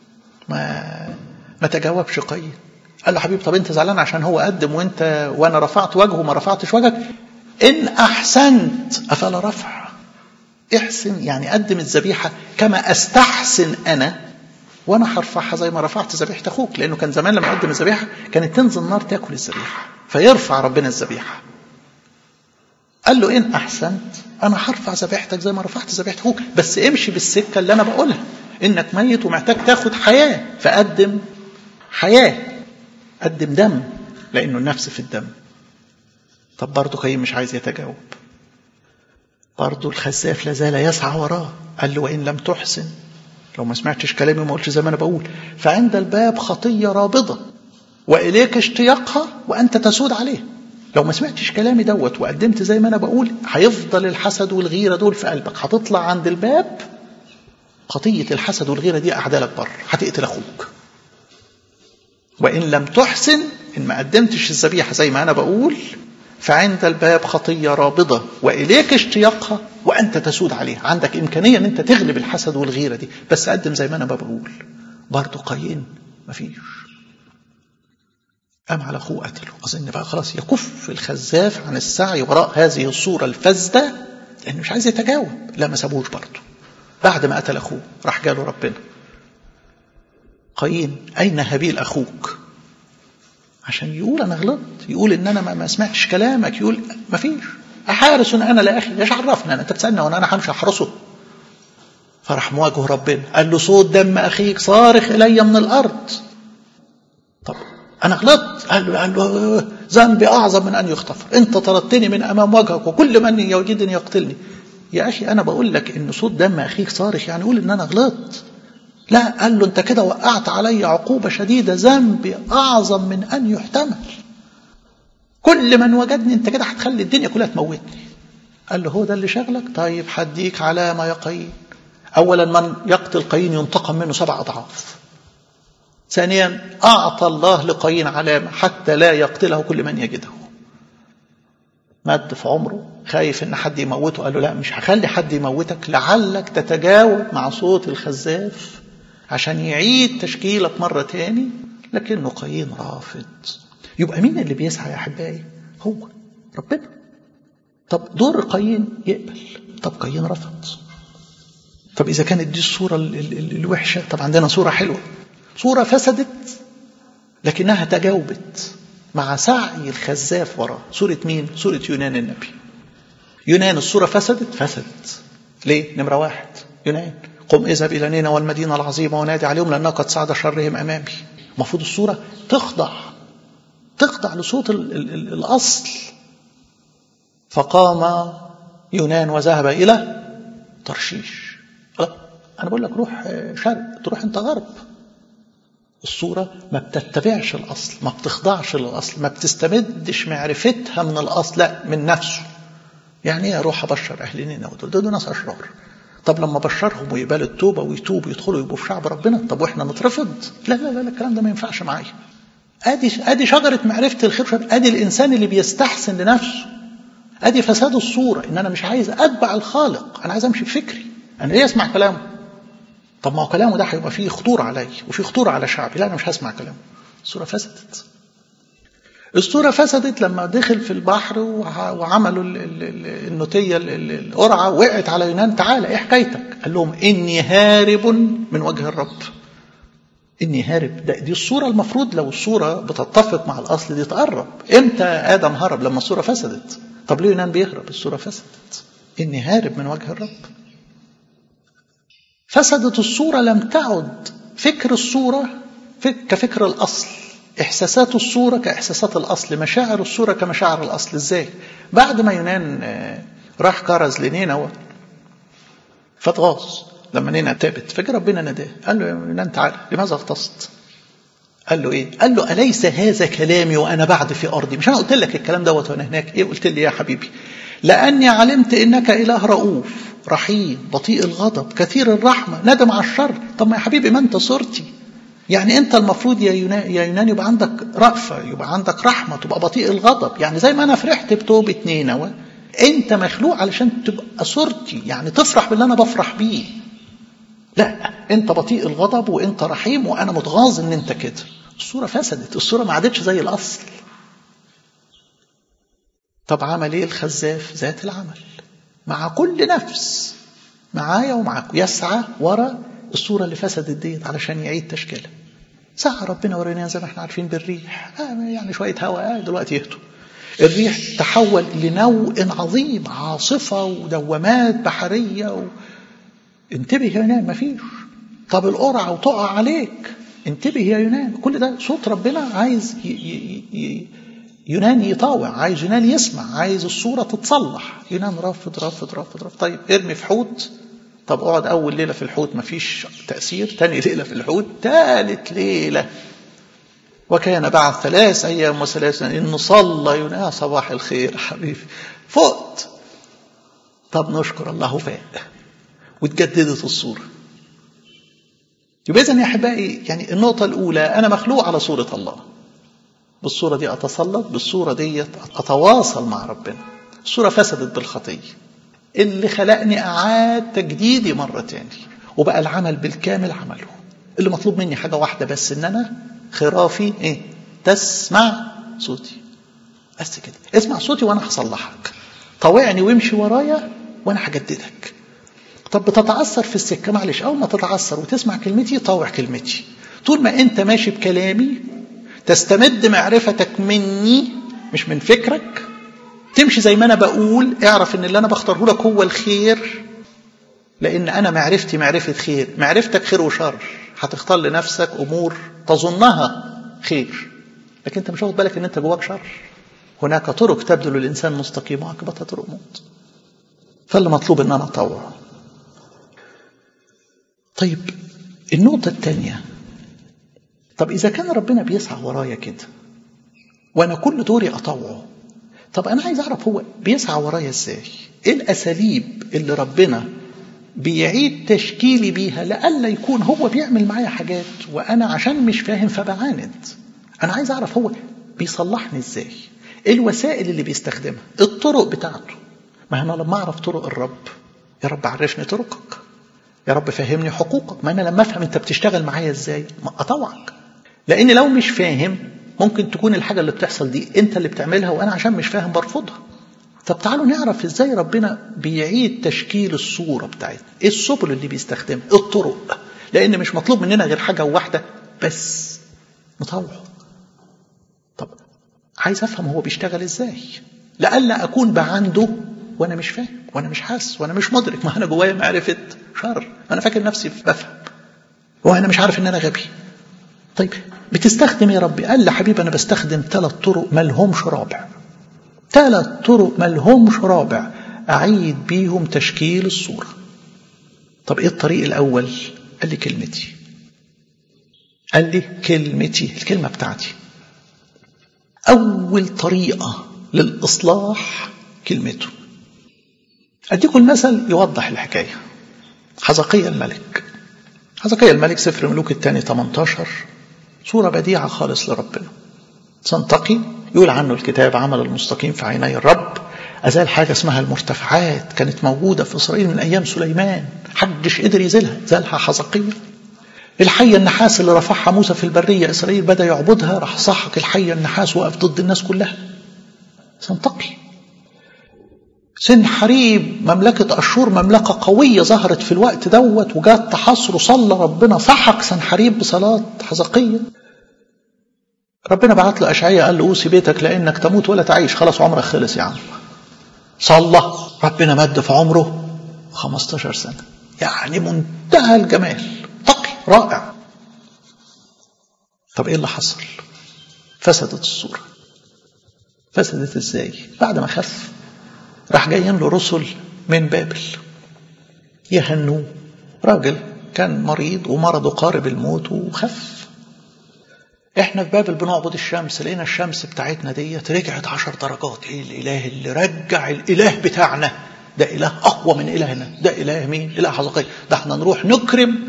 ما تجاوبش قايين. قال له: حبيبي، طب انت زعلان عشان هو قدم وانا رفعت وجهه وما رفعتش وجهك؟ ان احسنت افلا رفع. احسن يعني قدم الذبيحه كما استحسن انا، وانا هرفعها زي ما رفعت ذبيحه اخوك. لانه كان زمان لما يقدم الذبيحه كانت تنزل نار تاكل الذبيحه، فيرفع ربنا الذبيحه. قال له: ان احسنت انا هرفع ذبيحتك زي ما رفعت ذبيحه اخوك، بس امشي بالسكه اللي انا بقولها، انك ميت ومحتاج تاخد حياه، فقدم حياه، قدم دم، لانه النفس في الدم. طب برضه قايين مش عايز يتجاوب. برضه الخزاف لازال يسعى وراه. قال له: وان لم تحسن، لو ما سمعتش كلامي وما قلتش زي ما انا بقول، فعند الباب خطيه رابضه واليك اشتياقها وانت تسود عليه. لو ما سمعتش كلامي دوت وقدمت زي ما انا بقول، هيفضل الحسد والغيره دول في قلبك، هتطلع عند الباب خطيه الحسد والغيره دي قاعده لك بره، هتقتل اخوك. وان لم تحسن، ان ما قدمتش الذبيحه زي ما انا بقول، فعند الباب خطيه رابضه واليك اشتياقها وانت تسود عليها. عندك امكانيه ان انت تغلب الحسد والغيره دي، بس قدم زي ما انا بقول. برضه قايين مفيش، قام على اخوه قتله. اظن بقى خلاص يكف الخزاف عن السعي وراء هذه الصوره الفاسده، لانه مش عايز يتجاوب. لا، ما سابوش برضه. بعد ما قتل اخوه راح جاله ربنا: قايين اين هابيل اخوك؟ عشان يقول انا غلطت، يقول ان انا ما سمعتش كلامك، يقول ما فيش. احارس انا لاخي؟ ايش عرفنا انا؟ انت بتسالني وانا همشي احرسه؟ فراح مواجهه ربنا، قال له: صوت دم اخيك صارخ الي من الارض. طب انا غلطت. قال له: ذنبي اعظم من ان يغتفر، انت طردتني من امام وجهك وكل من يوجدني يقتلني. يا اخي انا بقول لك ان صوت دم اخيك صارخ، يعني قول ان انا غلطت. لا، قال له: انت كده وقعت علي عقوبه شديده، ذنبي اعظم من ان يحتمل، كل من وجدني انت كده هتخلي الدنيا كلها تموتني. قال له: هو ده اللي شغلك؟ طيب هديك علامه يا قايين. اولا، من يقتل قايين ينتقم منه 7 أضعاف. ثانيا، اعطى الله لقايين علامه حتى لا يقتله كل من يجده. مد في عمره خايف ان حد يموته، قال له: لا، مش هخلي حد يموتك، لعلك تتجاوب مع صوت الخزاف عشان يعيد تشكيلك مرة تاني. لكنه قايين رافض. يبقى مين اللي بيسعى يا أحبائي؟ هو ربنا. طب دور قايين يقبل، طب قايين رفض. طب إذا كانت دي الصورة الوحشة، طب عندنا صورة حلوة، صورة فسدت لكنها تجاوبت مع سعي الخزاف وراء. صورة مين؟ صورة يونان النبي. يونان الصورة فسدت. ليه؟ نمرة 1، يونان: قم اذهب إلى نينوى والمدينة العظيمة ونادي عليهم لأنها قد صعد شرهم أمامي. المفروض الصورة تخضع لصوت الأصل. فقام يونان وذهب إلى ترشيش. أنا بقول لك روح شرق، تروح أنت غرب. الصورة ما بتتبعش الأصل، ما بتخضعش للأصل، ما بتستمدش معرفتها من الأصل، لا، من نفسه. يعني ايه اروح ابشر اهل نينوى؟ دول ناس اشرار. طب لما بشرهم ويقبلوا التوبه ويتوبوا يدخلوا يبقوا في شعب ربنا، طب واحنا نترفض؟ لا لا لا، الكلام ده ما ينفعش معايا. ادي شجرة معرفة الخير، ادي الانسان اللي بيستحسن لنفسه، ادي فساد الصورة، ان انا مش عايز اتبع الخالق، انا عايز امشي بفكري، انا ليه اسمع كلامه؟ طب ما هو كلامه ده هيبقى فيه خطورة علي وفيه خطورة على شعبي، لا انا مش هسمع كلامه. الصورة فسدت. الصورة فسدت لما دخل في البحر وعملوا النوتية القرعة، وقعت على يونان. تعالى ايه حكايتك؟ قال لهم اني هارب من وجه الرب. اني هارب، دي الصورة المفروض لو الصورة بتتفق مع الاصل دي تقرب. امتى ادم هرب؟ لما الصورة فسدت. طب ليه يونان بيهرب؟ الصورة فسدت. اني هارب من وجه الرب. فسدت الصورة، لم تعد فكر الصورة كفكر الاصل، احساسات الصورة كاحساسات الاصل، مشاعر الصورة كمشاعر الاصل. ازاي؟ بعد ما يونان راح كرز لنينوى فاتغاظ لما نينوى تابت، فجأة ربنا ناداه قال له يا يونان تعالى، لماذا اغتصت؟ قال له ايه؟ قال له أليس هذا كلامي وانا بعد في ارضي؟ مش انا قلت لك الكلام دوت وانا هناك؟ ايه قلت لي يا حبيبي؟ لاني علمت انك اله رؤوف رحيم بطيء الغضب كثير الرحمه ندم على الشر. طب ما يا حبيبي ما انت صورتي، يعني انت المفروض يا يونان يبقى عندك رأفة، يبقى عندك رحمه، تبقى بطيء الغضب. يعني زي ما انا فرحت بتوبة نينوى، انت مخلوق علشان تبقى صورتي، يعني تفرح باللي انا بفرح بيه. لا، انت بطيء الغضب وانت رحيم وانا متغاظ ان انت كده. الصورة فسدت، الصورة ما عادتش زي الاصل. طب عمل ايه الخزاف؟ ذات العمل مع كل نفس معايا ومعاكم يسعى ورا الصورة اللي فسدت ديت علشان يعيد تشكيلها. سعى ربنا ورينا زي ما احنا عارفين بالريح، يعني شوية هواء دلوقتي يهدوا. الريح تحول لنوء عظيم، عاصفة ودوامات بحرية انتبه يا يونان، مفيش. طب القرعة وتقع عليك، انتبه يا يونان. كل ده صوت ربنا عايز يونان يطاوع، عايز يونان يسمع، عايز الصورة تتصلح. يونان رافض رافض رافض رافض. طيب ارمي في حوت. طب اقعد اول ليلة في الحوت مفيش تأثير، تاني ليلة في الحوت، تالت ليلة وكان بعد 3 أيام و3 إنه صلى يونان. صباح الخير حبيبي، فقت. طب نشكر الله فاق وتجددت الصورة. يبقى إذن يا أحبائي، يعني النقطة الأولى، أنا مخلوق على صورة الله، بالصورة دي أتسلط، بالصورة دي أتواصل مع ربنا. الصورة فسدت بالخطية، اللي خلقني أعاد تجديدي مرة تاني، وبقى العمل بالكامل عمله. اللي مطلوب مني حاجة واحدة بس، إن أنا خرافي إيه؟ تسمع صوتي. بس كده، اسمع صوتي وأنا هصلحك، طوعني وامشي ورايا وأنا هجددك. طب بتتعثر في السكة، معلش، أول ما تتعثر وتسمع كلمتي طوع كلمتي. طول ما أنت ماشي بكلامي تستمد معرفتك مني مش من فكرك، تمشي زي ما أنا بقول، اعرف إن اللي أنا بختاره لك هو الخير، لأن أنا معرفتي معرفة خير. معرفتك خير وشر، هتختار لنفسك أمور تظنها خير، لكن أنت مش واخد بالك إن أنت جواك شر. هناك طرق تبدو للإنسان مستقيمة وعاقبتها طرق موت. فاللي مطلوب إن أنا أطوع. طيب النقطة الثانية، طب إذا كان ربنا بيسعى ورايا كده وأنا كل دوري أطوعه، طب أنا عايز أعرف هو بيسعى ورايا إزاي؟ إيه الأساليب اللي ربنا بيعيد تشكيلي بيها، لألا يكون هو بيعمل معايا حاجات وأنا عشان مش فاهم فبعاند. أنا عايز أعرف هو بيصلحني إزاي، إيه الوسائل اللي بيستخدمها، الطرق بتاعته. ما أنا لما أعرف طرق الرب، يا رب عرفني طرقك، يا رب فهمني حقوقك. ما أنا لما أفهم أنت بتشتغل معايا إزاي ما أطوعك. لأن لو مش فاهم ممكن تكون الحاجة اللي بتحصل دي أنت اللي بتعملها وأنا عشان مش فاهم برفضها. طب تعالوا نعرف إزاي ربنا بيعيد تشكيل الصورة بتاعتنا، إيه السبل اللي بيستخدمها، الطرق. لأن مش مطلوب مننا غير حاجة واحدة بس، نطوعه. طب عايز أفهم هو بيشتغل إزاي، لألا أكون بعنده وأنا مش فاهم وأنا مش حاسس وأنا مش مدرك. ما أنا جوايا معرفة شر، أنا فاكر نفسي بفهم وأنا مش عارف إن أنا غبي. طيب بتستخدم يا ربي؟ قال لي حبيبي أنا بستخدم 3 طرق ملهمش رابع، 3 طرق ملهمش رابع أعيد بيهم تشكيل الصورة. طب إيه الطريق الأول؟ قال لي كلمتي. قال لي كلمتي، الكلمة بتاعتي. أول طريقة للإصلاح كلمته. أديكم المثل يوضح الحكاية. حزقيا الملك، حزقيا الملك سفر ملوك الثاني 18، صورة بديعة خالص لربنا. إنسان تقي يقول عنه الكتاب عمل المستقيم في عيني الرب، أزال حاجة اسمها المرتفعات كانت موجودة في إسرائيل من أيام سليمان، حدش قدر يزيلها، زالها حزقية. الحية النحاس اللي رفعها موسى في البرية إسرائيل بدأ يعبدها، راح سحق الحية النحاس وقف ضد الناس كلها. إنسان تقي. سنحريب مملكة أشور مملكة قوية ظهرت في الوقت دوت، وجات تحصر صلى ربنا سحق سنحريب بصلاة حزقية. ربنا بعت له أشعياء قال له أوصي بيتك لأنك تموت ولا تعيش، خلاص عمرك خلص يا عم. صلى ربنا مد في عمره 15 سنة، يعني منتهى الجمال، تقي رائع. طب إيه اللي حصل؟ فسدت الصورة. فسدت إزاي؟ بعد ما خف راح جايين له رسل من بابل يهنوه. راجل كان مريض ومرضه قارب الموت وخف. احنا في بابل بنعبد الشمس، لقينا الشمس بتاعتنا ديت رجعت 10 درجات. ايه الاله اللي رجع الاله بتاعنا ده؟ اله اقوى من الهنا. ده اله مين؟ اله حزقية. ده احنا نروح نكرم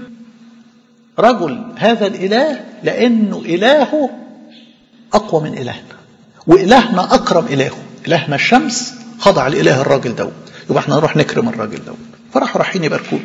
رجل هذا الاله لانه الهه اقوى من الهنا، والهنا اكرم الهه. الهنا الشمس خضع لاله الراجل دوت، يبقى احنا نروح نكرم الراجل دوت. فراحوا رايحين يباركوا له.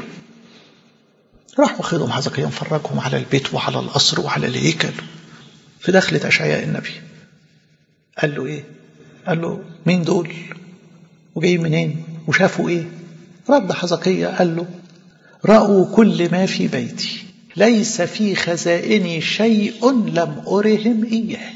راح واخدهم حزقية مفرجهم على البيت وعلى القصر وعلى الهيكل. في دخلة أشعياء النبي قال له ايه؟ قال له مين دول وجايين منين وشافوا ايه؟ رد حزقية قال له رأوا كل ما في بيتي، ليس في خزائني شيء لم أرهم إياه.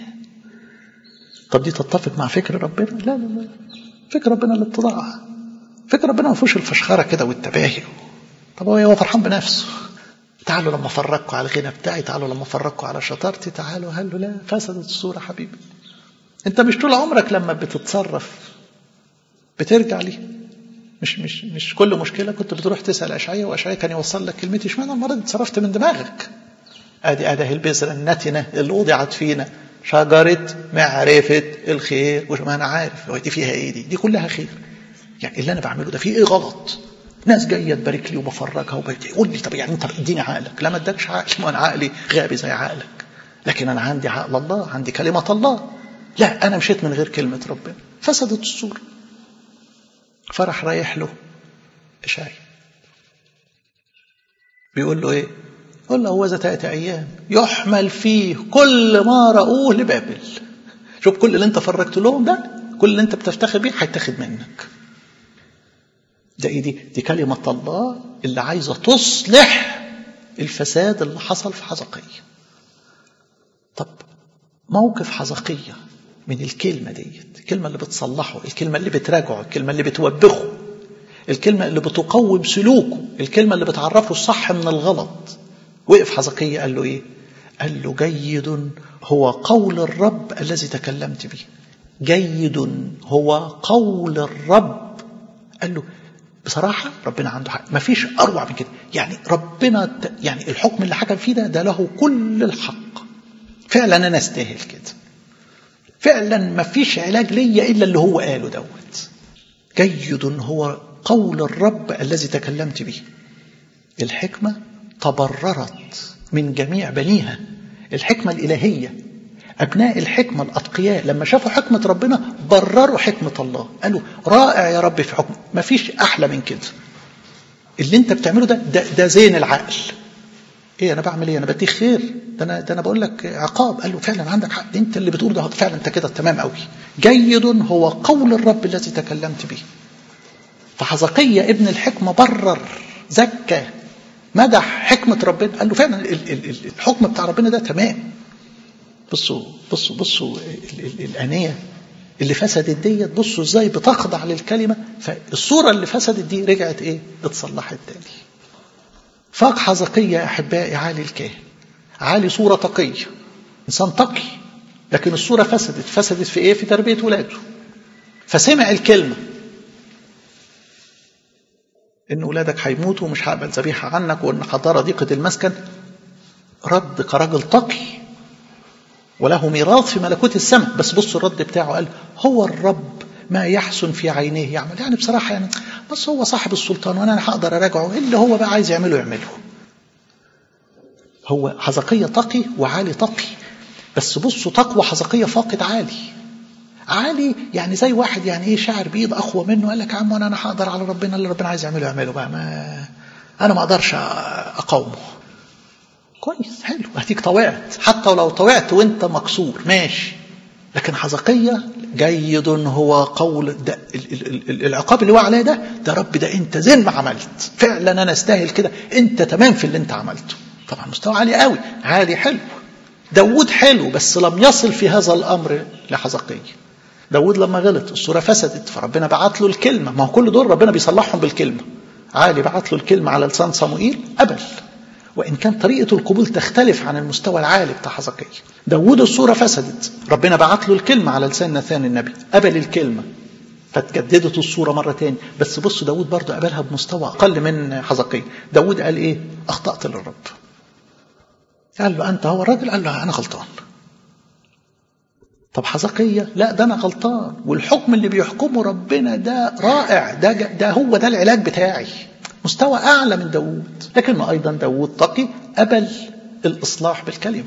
طب دي تتفق مع فكر ربنا؟ لا لا لا، فكر ربنا الاتضاع. فكر ربنا ما فيهوش الفشخرة كده والتباهي. طب هو فرحان بنفسه. تعالوا لما فرقوا على الغنى بتاعي، تعالوا لما فرقوا على شطارتي، تعالوا. قال له لا، فسدت الصورة حبيبي. انت مش طول عمرك لما بتتصرف بترجع ليه. مش كل مشكلة كنت بتروح تسأل أشعياء وأشعياء كان يوصل لك كلمتي. اشمعنى المرة دي اتصرفت من دماغك؟ ادي البذرة النتنة اللي وضعت فينا، شجرة معرفة الخير. وما انا عارف هو دي فيها ايه، دي كلها خير. يعني اللي انا بعمله ده فيه ايه غلط؟ ناس جايه تبارك لي وبفرجها وبتقول لي طب يعني انت اديني عقلك. لا ما ادكش عقل، ما انا عقلي غابي زي عقلك، لكن انا عندي عقل الله، عندي كلمه الله. لا انا مشيت من غير كلمه ربنا، فسدت الصوره. فرح رايح له اشعياء بيقول له ايه؟ قال له هو ذا تأتي ايام يحمل فيه كل ما رأوه لبابل. شوف كل اللي انت فرجت لهم ده، كل اللي انت بتفتخر بيه هيتاخد منك. ده ايه دي كلمة الله اللي عايزة تصلح الفساد اللي حصل في حزقية. طب موقف حزقية من الكلمة ديت، الكلمة اللي بتصلحه، الكلمة اللي بتراجعه، الكلمة اللي بتوبخه، الكلمة اللي بتقوم سلوكه، الكلمة اللي بتعرفه الصح من الغلط. وقف حزقية قال له ايه؟ قال له جيد هو قول الرب الذي تكلمت به. جيد هو قول الرب. قال له بصراحة ربنا عنده حق، ما فيش أروع من كده. يعني ربنا يعني الحكم اللي حكم فيه ده له كل الحق. فعلا أنا استاهل كده، فعلا ما فيش علاج ليا إلا اللي هو قاله دوت. جيد هو قول الرب الذي تكلمت به. الحكمة تبررت من جميع بنيها، الحكمة الإلهية. أبناء الحكمة الأتقياء لما شافوا حكمة ربنا برروا حكمة الله، قالوا رائع يا رب في حكم، ما فيش أحلى من كده. اللي انت بتعمله ده زين العقل. ايه انا بعمل ايه؟ انا بديك خير، ده انا بقول لك عقاب. قال له فعلا عندك حق، انت اللي بتقول ده فعلا انت كده تمام قوي. جيد هو قول الرب الذي تكلمت به. فحزقية ابن الحكمة برر زكى مدح حكمة ربنا، قال له فعلا الحكم بتاع ربنا ده تمام. بصوا الأنية اللي فسدت ديت، بصوا ازاي بتخضع للكلمة. فالصورة اللي فسدت دي رجعت ايه؟ اتصلحت تاني. فاق حزقية يا أحبائي عالي الكاهن، عالي صورة تقية، إنسان تقي، لكن الصورة فسدت في ايه؟ في تربية ولاده. فسمع الكلمة إن ولادك هيموتوا ومش هقبل ذبيحة عنك، وإن حضارة ضيقة المسكن. رد كراجل تقي وله ميراث في ملكوت السماء. بس بصوا الرد بتاعه، قال هو الرب ما يحسن في عينيه يعمل. يعني بصراحة يعني بس هو صاحب السلطان وانا هقدر اراجعه، اللي هو بقى عايز يعمله. هو حزقية تقي وعالي تقي، بس بصوا تقوى حزقية فاقد عالي يعني زي واحد يعني ايه شاعر بيد اقوى منه، قال لك يا عم انا هقدر على ربنا، اللي ربنا عايز يعمله بقى، انا ما اقدرش اقاومه. كويس حلو، هديك طوعت، حتى ولو طوعت وانت مكسور ماشي. لكن حزقية جيد هو قول ده العقاب اللي هو عليه ده رب، ده انت زين ما عملت فعلا، انا استاهل كده، انت تمام في اللي انت عملته. طبعا مستوى عالي قوي، عالي حلو. داود حلو بس لم يصل في هذا الامر لحزقية. داود لما غلط الصورة فسدت، فربنا بعت له الكلمة، ما هو كل دول ربنا بيصلحهم بالكلمة. عالي بعت له الكلمة على لسان صموئيل، قبل، وإن كان طريقة القبول تختلف عن المستوى العالي بتاع حزقية. داود الصورة فسدت، ربنا بعت له الكلمة على لسان ناثان النبي، قبل الكلمة فتجددت الصورة مرة تاني. بس بص داود برضه قبلها بمستوى أقل من حزقية. داود قال إيه؟ أخطأت للرب. قال له أنت هو الراجل؟ قال له أنا غلطان. طب حزقية لا، ده أنا غلطان، والحكم اللي بيحكمه ربنا ده رائع، ده هو ده العلاج بتاعي. مستوى أعلى من داود، لكنه أيضا داود تقي قبل الإصلاح بالكلمة.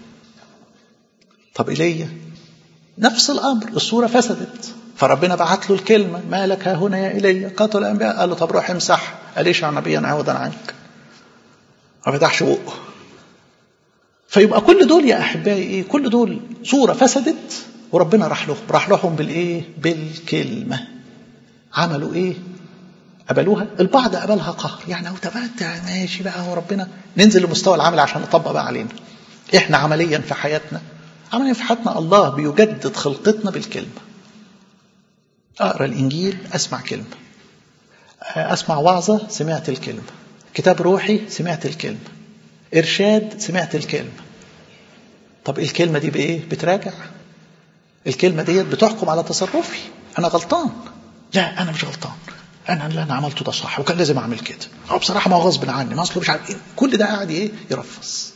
طب إيليا نفس الأمر، الصورة فسدت، فربنا بعت له الكلمة، ما لك ها هنا يا إيليا قاتل الأنبياء؟ قال له طب روح امسح. قاليش عن نبيا عوضا عنك، ما فتحش بقه. فيبقى كل دول يا أحبائي إيه؟ كل دول صورة فسدت وربنا راح لهم بالإيه؟ بالكلمة. عملوا إيه؟ قبلوها. البعض قبلها قهر، يعني تبعت ماشي بقى، هو ربنا. ننزل لمستوى العمل عشان نطبق بقى علينا. إحنا عمليا في حياتنا الله بيجدد خلقتنا بالكلمة. أقرأ الإنجيل أسمع كلمة، أسمع وعظة سمعت الكلمة، كتاب روحي سمعت الكلمة، إرشاد سمعت الكلمة. طب الكلمة دي بإيه؟ بتراجع. الكلمة دي بتحكم على تصرفي. أنا غلطان؟ لا أنا مش غلطان، أنا اللي أنا عملته ده صح وكان لازم أعمل كده، أو بصراحة ما هو غصب عني، ما أصله مش عارف إيه. كل ده قاعد إيه؟ يرفص.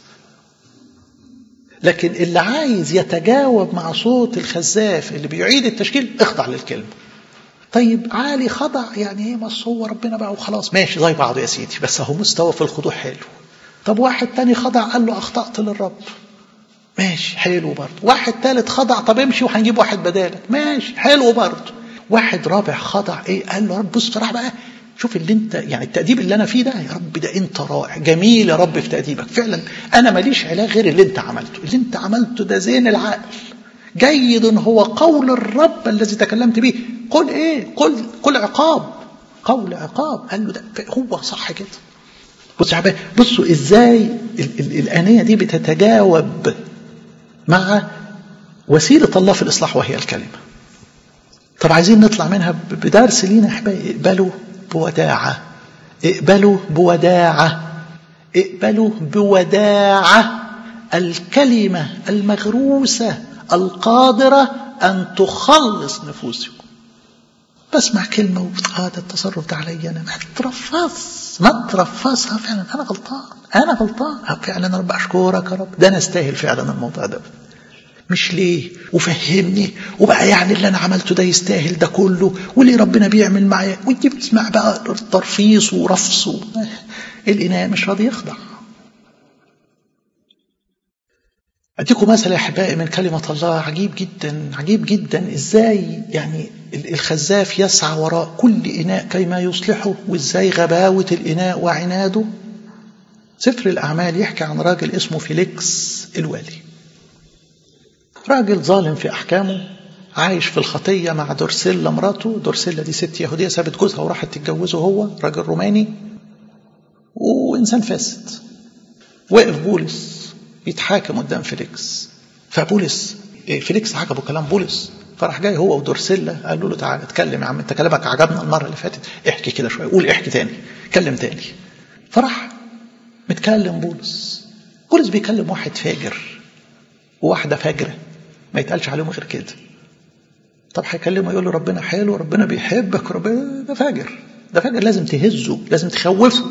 لكن اللي عايز يتجاوب مع صوت الخزاف اللي بيعيد التشكيل، اخضع للكلمة. طيب عالي خضع يعني ايه؟ ما هو ربنا بقى وخلاص، ماشي زي بعض يا سيدي، بس هو مستوى في الخضوع حلو. طب واحد تاني خضع قال له أخطأت للرب، ماشي حلو برضه. واحد ثالث خضع، طب امشي وهنجيب واحد بدالك، ماشي حلو برضه. واحد رابع خضع ايه؟ قال له رب بص بصراحه بقى، شوف اللي انت يعني التأديب اللي انا فيه ده يا رب، ده انت رائع جميل يا رب في تأديبك فعلا، انا ماليش علاج غير اللي انت عملته. اللي انت عملته ده زين العقل، جيد هو قول الرب الذي تكلمت به. قل ايه؟ قل عقاب، قول عقاب. قال له ده هو صح كده. بصوا يا حبايبي، بصوا ازاي الآنية دي بتتجاوب مع وسيلة الله في الإصلاح وهي الكلمة. طب عايزين نطلع منها بدرس لينا يا حبايبي. اقبلوا بوداعة، اقبلوا بوداعة، اقبلوا بوداعة الكلمة المغروسة القادرة أن تخلص نفوسكم. بسمع كلمة ده التصرف ده علي أنا، ما ترفصها فعلا، أنا غلطان فعلا، رب أشكرك يا رب، ده أنا استاهل فعلا الموضوع ده، مش ليه وفهمني وبقى يعني اللي أنا عملته ده يستاهل ده كله، وليه ربنا بيعمل معايا، وانت بتسمع بقى الترفيص ورفص الإناء مش راضي يخضع. أديكم مثل يا أحبائي من كلمة الله عجيب جدا، عجيب جدا. إزاي يعني الخزاف يسعى وراء كل إناء كيما يصلحه، وإزاي غباوة الإناء وعناده. سفر الأعمال يحكي عن راجل اسمه فيليكس الوالي، راجل ظالم في أحكامه، عايش في الخطية مع دورسيلا مراته. دورسيلا دي ست يهودية سابت جوزها وراحت تتجوزه هو، راجل روماني وإنسان فاسد. وقف بولس يتحاكم قدام فيليكس، فبولس فيليكس عجبه كلام بولس، فراح جاي هو ودورسيلا قالوا له تعالى اتكلم يا عم، انت كلامك عجبنا المرة اللي فاتت، احكي كده شوية، قول احكي تاني، كلم تاني. فراح متكلم بولس بيكلم واحد فاجر وواحدة فاجرة، ما يتقالش عليهم غير كده. طب هيكلمه يقول له ربنا حلو، ربنا بيحبك، ربنا ده فاجر، لازم تهزه، لازم تخوفه.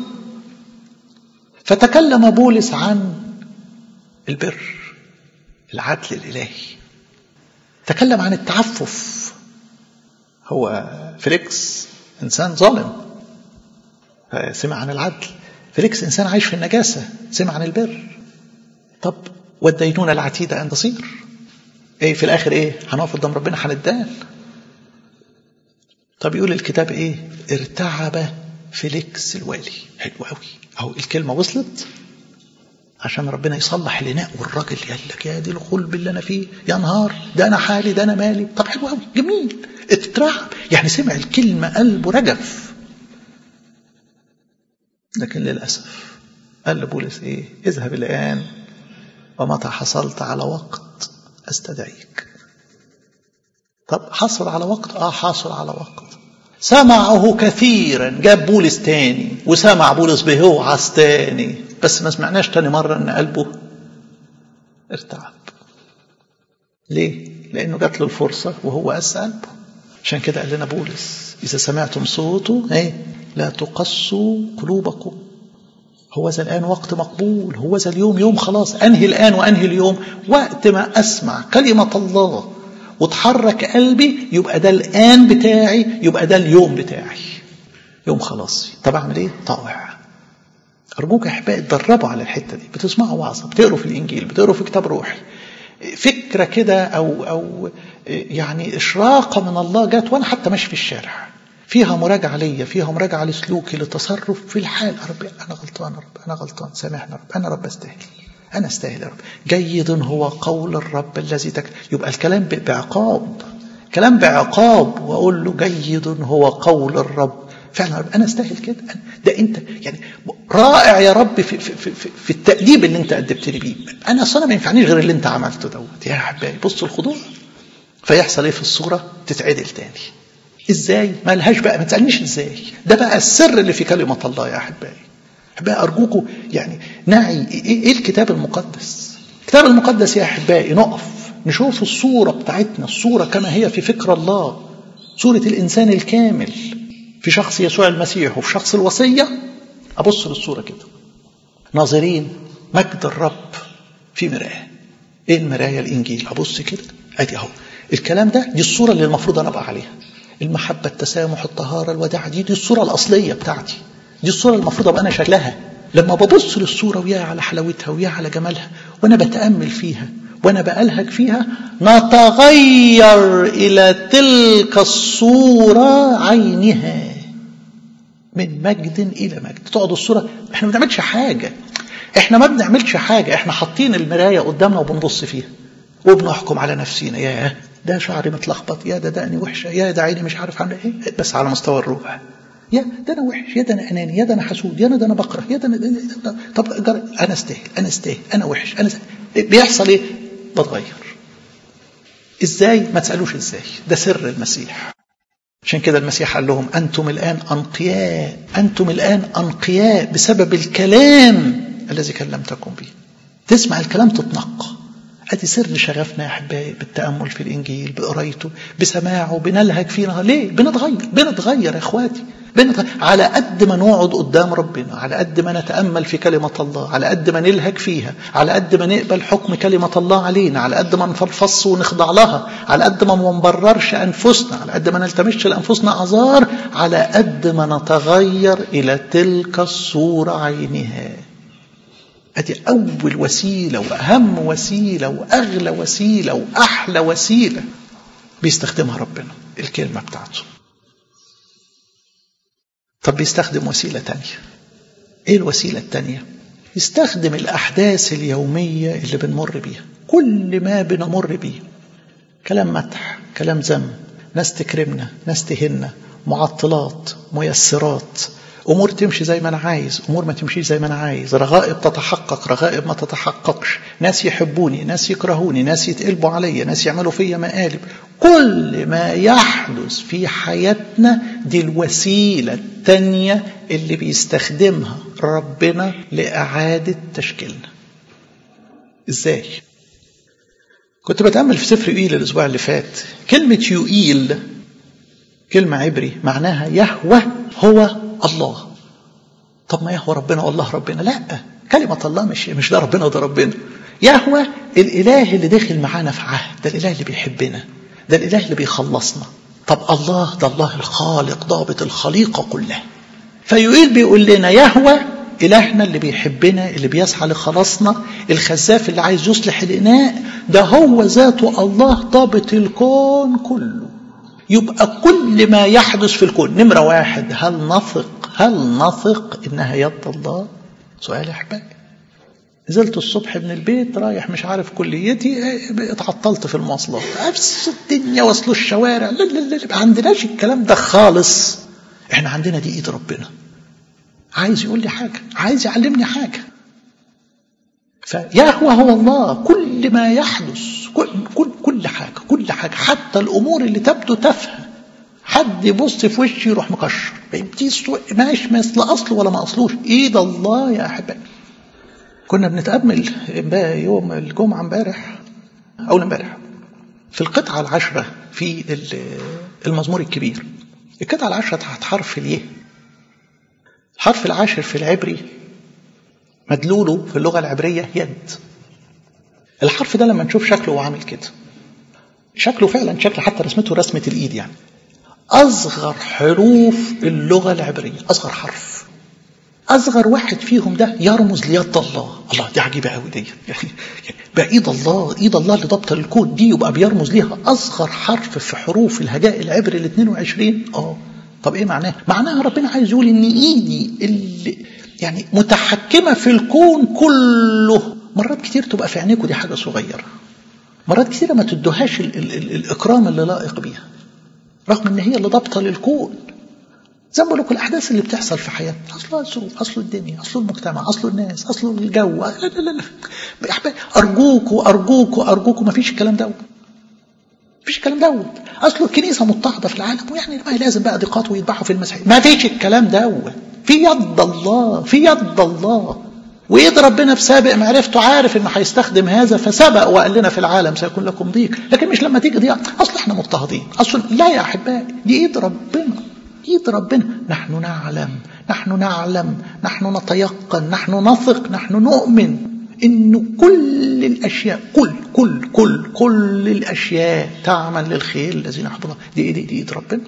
فتكلم بولس عن البر، العدل الإلهي، تكلم عن التعفف. هو فيليكس إنسان ظالم سمع عن العدل، فيليكس إنسان عايش في النجاسة سمع عن البر. طب والدينونة العتيدة أن تصير. إيه في الآخر؟ إيه؟ هنقف قدام ربنا هندان. طب يقول الكتاب إيه؟ ارتعب فيليكس الوالي. حلو قوي، أهو الكلمة وصلت عشان ربنا يصلح الإناء. والراجل قال لك يا دي الخلب اللي أنا فيه، يا نهار، ده أنا حالي، ده أنا مالي. طب حلو قوي، جميل، اترعب، يعني سمع الكلمة قلبه رجف. لكن للأسف قال لبولس إيه؟ اذهب الآن ومتى حصلت على وقت أستدعيك. طب حصل على وقت؟ حصل على وقت. سمعه كثيرا، جاب بولس تاني وسمع بولس بيوعظ تاني، بس ما سمعناش تاني مرة ان قلبه ارتعب. ليه؟ لانه جات له الفرصة وهو قس قلبه. عشان كده قال لنا بولس اذا سمعتم صوته لا تقسوا قلوبكم. هو ذا الآن وقت مقبول، هو ذا اليوم يوم خلاص، أنهي الآن وأنهي اليوم. وقت ما أسمع كلمة الله وتحرك قلبي يبقى ده الآن بتاعي، يبقى ده اليوم بتاعي، يوم خلاص. طب أعمل إيه؟ طاوع. أرجوك يا أحبائي تدربوا على الحتة دي. بتسمعوا وعظة، بتقروا في الإنجيل، بتقروا في كتاب روحي، فكرة كده أو يعني إشراقة من الله جات وأنا حتى ماشي في الشارع، فيها مراجعة ليا، فيها مراجعة لسلوكي، للتصرف في الحال. ربي أنا غلطان، رب أنا غلطان، سامحنا رب، أنا رب أستاهل، أنا أستاهل يا رب. جيد هو قول الرب الذي يبقى الكلام بعقاب، كلام بعقاب، وأقول له جيد هو قول الرب. فعلا رب أنا أستاهل كده، ده أنت يعني رائع يا رب في التأديب اللي أنت أدبتني بيه. أنا أصلا ما ينفعنيش غير اللي أنت عملته دوت يا حبايبي. بصوا الخضوع. فيحصل إيه في الصورة؟ تتعدل تاني. إزاي؟ ما لهاش بقى، ما تسألنيش إزاي. ده بقى السر اللي في كلمة الله يا أحبائي. أحبائي أرجوكم يعني نعي إيه الكتاب المقدس. الكتاب المقدس يا أحبائي نقف نشوف الصورة بتاعتنا، الصورة كما هي في فكر الله، صورة الإنسان الكامل في شخص يسوع المسيح وفي شخص الوصية. أبص للصورة كده ناظرين مجد الرب في مراية. إيه المراية؟ الإنجيل. أبص كده أدي أهو الكلام ده، دي الصورة اللي المفروض أنا أبقى عليها. المحبة، التسامح، الطهارة، الوداع، دي الصورة الأصلية بتاعتي، دي الصورة المفروض أبقى أنا شكلها. لما ببص للصورة ويا على حلاوتها ويا على جمالها وأنا بتأمل فيها وأنا بألهج فيها، نتغير إلى تلك الصورة عينها من مجد إلى مجد. تقعد الصورة، إحنا ما بنعملش حاجة، إحنا ما بنعملش حاجة، إحنا حاطين المراية قدامنا وبنبص فيها وبنحكم على نفسينا. يا ده شعري متلخبط، يا ده دقني وحشة، يا ده عيني مش عارف عامله ايه، بس على مستوى الروح. يا ده انا وحش، يا ده انا اناني، يا ده انا حسود، يا ده انا بكره، يا ده انا طب انا استاهل، انا استاهل، انا وحش، انا بيحصل ايه؟ بتغير. ازاي؟ ما تسالوش ازاي، ده سر المسيح. عشان كده المسيح قال لهم انتم الان انقياء، انتم الان انقياء بسبب الكلام الذي كلمتكم به. تسمع الكلام تتنقى. ادي سر شغفنا يا احبائي بالتامل في الانجيل، بقرايته، بسماعه، بنلهج فينا. ليه؟ بنتغير يا اخواتي، على قد ما نقعد قدام ربنا، على قد ما نتامل في كلمه الله، على قد ما نلهج فيها، على قد ما نقبل حكم كلمه الله علينا، على قد ما نفلفص ونخضع لها، على قد ما نبررش انفسنا، على قد ما نلتمسش لانفسنا اعذار، على قد ما نتغير الى تلك الصوره عينها. أدي أول وسيلة وأهم وسيلة وأغلى وسيلة وأحلى وسيلة بيستخدمها ربنا، الكلمة بتاعته. طب بيستخدم وسيلة تانية. إيه الوسيلة التانية؟ يستخدم الأحداث اليومية اللي بنمر بيها، كل ما بنمر بيه، كلام مدح، كلام ذم، ناس تكرمنا، ناس تهنا، معطلات، ميسرات، أمور تمشي زي ما أنا عايز، أمور ما تمشيش زي ما أنا عايز، رغائب تتحقق، رغائب ما تتحققش، ناس يحبوني، ناس يكرهوني، ناس يتقلبوا عليا، ناس يعملوا فيا مقالب. كل ما يحدث في حياتنا دي الوسيلة التانية اللي بيستخدمها ربنا لإعادة تشكيلنا. إزاي؟ كنت بتأمل في سفر يوئيل الأسبوع اللي فات. كلمة يوئيل كلمة عبري معناها يهوه هو الله. طب ما يهوه ربنا والله ربنا؟ لا، كلمة الله مش ده ربنا وده ربنا. يهوه الإله اللي داخل معانا في عهد، ده الإله اللي بيحبنا، ده الإله اللي بيخلصنا. طب الله ده الله الخالق ضابط الخليقة كلها. فيوئيل بيقول لنا يهوه إلهنا اللي بيحبنا، اللي بيسعى لخلاصنا، الخزاف اللي عايز يصلح الإناء، ده هو ذاته الله ضابط الكون كله. يبقى كل ما يحدث في الكون، نمرة واحد، هل نثق إنها يد الله؟ سؤال يا أحبائي. نزلت الصبح من البيت رايح مش عارف كليتي، اتعطلت في المواصلات، نفس الدنيا، وصلوا الشوارع، لا ما عندناش الكلام ده خالص. احنا عندنا دي ايد ربنا، عايز يقول لي حاجة، عايز يعلمني حاجة. فيهوه هو الله، كل ما يحدث، كل حاجة، حتى الأمور اللي تبدو تافهة، حد يبص في وشي يروح مكشر، ماشي مثل أصله ولا ما أصلوش، إيد الله يا أحبائي. كنا بنتأمل يوم الجمعة امبارح في القطعة 10 في المزمور الكبير. القطعة 10 تحت حرف اليه. الحرف 10 في العبري مدلوله في اللغة العبرية يد. الحرف ده لما نشوف شكله وعامل كده، شكله فعلا شكل، حتى رسمته رسمة الإيد يعني. أصغر حروف اللغة العبرية، أصغر حرف، أصغر واحد فيهم ده يرمز ليد الله. الله دي عجيبة قوي دي، يعني بقى إيد الله اللي ضبط الكون دي يبقى بيرمز ليها أصغر حرف في حروف الهجاء العبري ال 22. طب إيه معناه؟ معناها ربنا عايز يقول إن إيدي اللي يعني متحكمة في الكون كله، مرات كتير تبقى في عينيكوا دي حاجة صغيرة، مرات كتير ما تدوهاش الإكرام اللي لائق بيها، رغم إن هي اللي ضبطة للكون. زي ما بقول لكم الأحداث اللي بتحصل في حياتنا، أصل الظروف، أصل الدنيا، أصل المجتمع، أصل الناس، أصل الجو، لا أرجوكوا ما فيش الكلام دوت، مفيش الكلام دوت. أصل الكنيسة مضطهدة في العالم، ويعني ما لازم بقى ضيقات ويذبحوا في المسيح، ما فيش الكلام دوت. في يد الله، وإيد ربنا بسابق معرفته عارف إنه هيستخدم هذا، فسبق وقال لنا في العالم سيكون لكم ضيق. لكن مش لما تيجي ضيق أصل إحنا مضطهدين، أصل لا يا أحبائي، دي إيد ربنا. نحن نعلم، نحن نتيقن، نحن نثق، نحن نؤمن إنه كل الأشياء، كل الأشياء تعمل للخير الذين يحبون الله. دي إيد ربنا.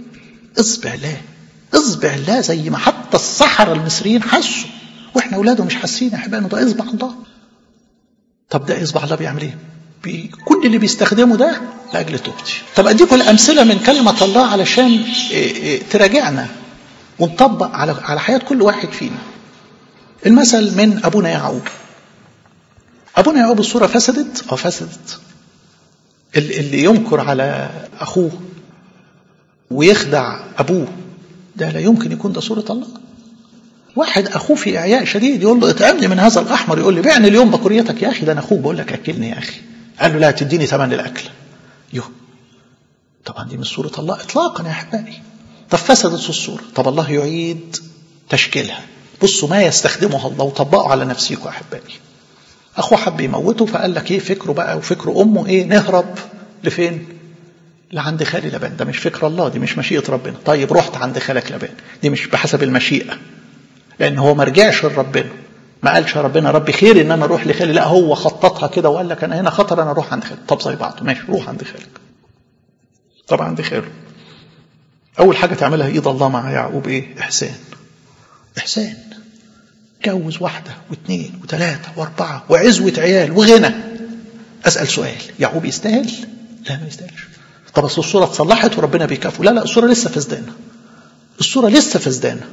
اصبع الله زي ما حتى السحرة المصريين حسوا، واحنا اولاده مش حاسين يا احبائي انه ده اصبع الله. طب ده اصبع الله بيعمل ايه؟ كل اللي بيستخدمه ده لاجل توبتي. طب اديكم الامثله من كلمه الله علشان تراجعنا ونطبق على حياه كل واحد فينا. المثل من ابونا يعقوب الصوره فسدت. اللي ينكر على اخوه ويخدع ابوه، ده لا يمكن يكون ده صوره الله. واحد أخوه في إعياء شديد يقول له اطعمني من هذا الأحمر، يقول لي بعني اليوم بكوريتك يا أخي، ده أنا أخوك بقول لك أكلني يا أخي. قال له لا تديني ثمن الأكل. طبعا دي مش صورة الله إطلاقا يا أحبائي. طب فسدت الصورة، طب الله يعيد تشكيلها. بصوا ما يستخدمه الله وطبقوا على نفسيكم يا أحبائي. أخوه حب يموته، فقال لك إيه فكره بقى وفكر أمه إيه؟ نهرب لفين؟ لعند خالي لبان. ده مش فكر الله، دي مش مشيئة ربنا. طيب رحت عند خالك لبان، دي مش بحسب المشيئة، لأن هو ما رجعش لربنا، ما قالش ربنا ربي خير إن أنا أروح لخالي، لا هو خططها كده وقال لك أنا هنا خطر أنا أروح عند خالي. طب زي بعض، ماشي روح عند خالك. طبعا عند خاله أول حاجة تعملها إيد الله مع يعقوب إيه؟ إحسان. جوز 1 و2 و3 و4 وعزوة عيال وغنى. أسأل سؤال، يعقوب يستاهل؟ لا ما يستاهلش. طب أصل الصورة اتصلحت وربنا بيكافئه؟ لا الصورة لسه فسدانة.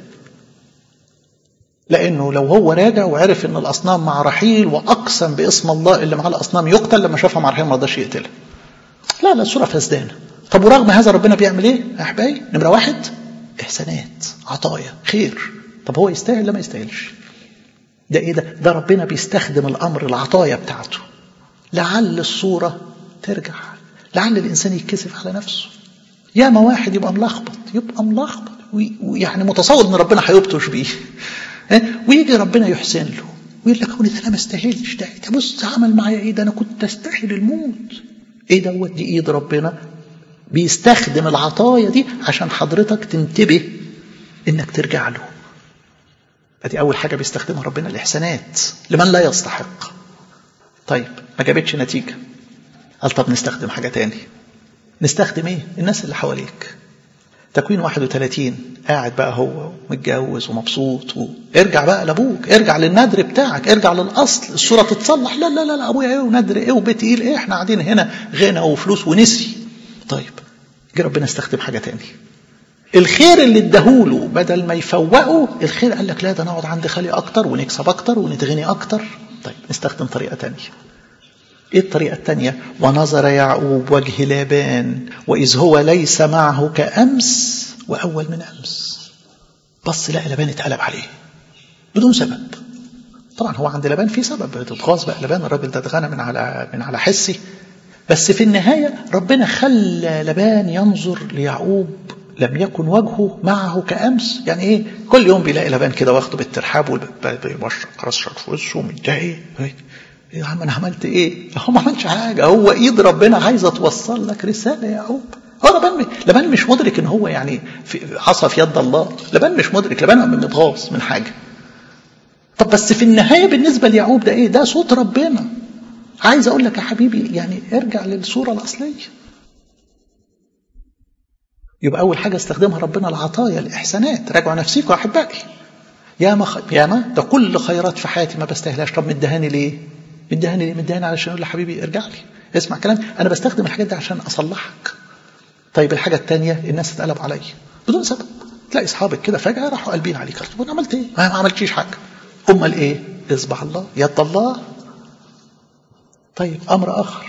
لأنه لو هو راجع وعرف أن الأصنام مع رحيل وأقسم باسم الله اللي مع الأصنام يقتل، لما شافها مع رحيل ما رضاش يقتلها. لا الصورة فسدانة. طب ورغم هذا ربنا بيعمل إيه يا أحبائي؟ نمرة 1 إحسانات، عطايا، خير. طب هو يستاهل؟ لا ما يستاهلش. ده إيه ده ربنا بيستخدم الأمر العطايا بتاعته لعل الصورة ترجع، لعل الإنسان يتكسف على نفسه. ياما واحد يبقى ملخبط ويعني متصور ان ربنا هيبطش بيه، ويجي ربنا يحسن له ويقول لك انا ما استاهلش ده بص عمل معايا ايه، ده انا كنت استاهل الموت. ايه دوت؟ دي ايد ربنا بيستخدم العطايا دي عشان حضرتك تنتبه انك ترجع له. ادي اول حاجه بيستخدمها ربنا، الاحسانات لمن لا يستحق. طيب ما جابتش نتيجه، قال طب نستخدم حاجه تاني. نستخدم ايه؟ الناس اللي حواليك. تكوين 31 قاعد بقى هو متجوز ومبسوط ارجع بقى لابوك، ارجع للندر بتاعك، ارجع للاصل، الصوره تتصلح. لا لا لا ابويا ايه وندر ايه وبيت ايه، احنا قاعدين هنا غنى وفلوس ونسي. طيب جه ربنا استخدم حاجه تاني. الخير اللي اداهوله بدل ما يفوقه الخير قال لك لا ده نقعد عند خالي اكتر ونكسب اكتر ونتغني اكتر. طيب نستخدم طريقه تانيه. ايه الطريقه التانيه؟ ونظر يعقوب وجه لابان واذ هو ليس معه كامس واول من امس. بص لقى لابان اتقلب عليه بدون سبب. طبعا هو عند لابان في سبب، بتتغاظ بقى لابان، الراجل ده اتغنى من على حسي. بس في النهايه ربنا خلى لابان ينظر ليعقوب لم يكن وجهه معه كأمس. يعني ايه؟ كل يوم بيلاقي لابان كده واخده بالترحاب وبيبشر رشر في وشه ومتضايق. يا عم انا عملت ايه؟ هو ما عملش حاجه، هو ايد ربنا عايزه توصل لك رساله يا يعقوب. هو لابان مش مدرك ان هو يعني عصا في يد الله. لابان مش مدرك، لابان متغاظ من حاجه. طب بس في النهايه بالنسبه ليعقوب ده ايه؟ ده صوت ربنا. عايز اقول لك يا حبيبي يعني ارجع للصوره الاصليه. يبقى أول حاجة استخدمها ربنا العطايا الإحسانات. راجعوا نفسيكم أحبائي. ياما ده كل خيرات في حياتي ما بستاهلهاش. طب مدهاني ليه؟ مدهاني علشان أقول لحبيبي ارجع لي اسمع كلام. أنا بستخدم الحاجات دي عشان أصلحك. طيب الحاجة التانية، الناس اتقلب عليا بدون سبب. تلاقي أصحابك كده فجأة راحوا قلبين عليك. أنا عملت إيه؟ ما عملتش حاجة. أمال إيه؟ إصبع الله، يد الله. طيب أمر آخر،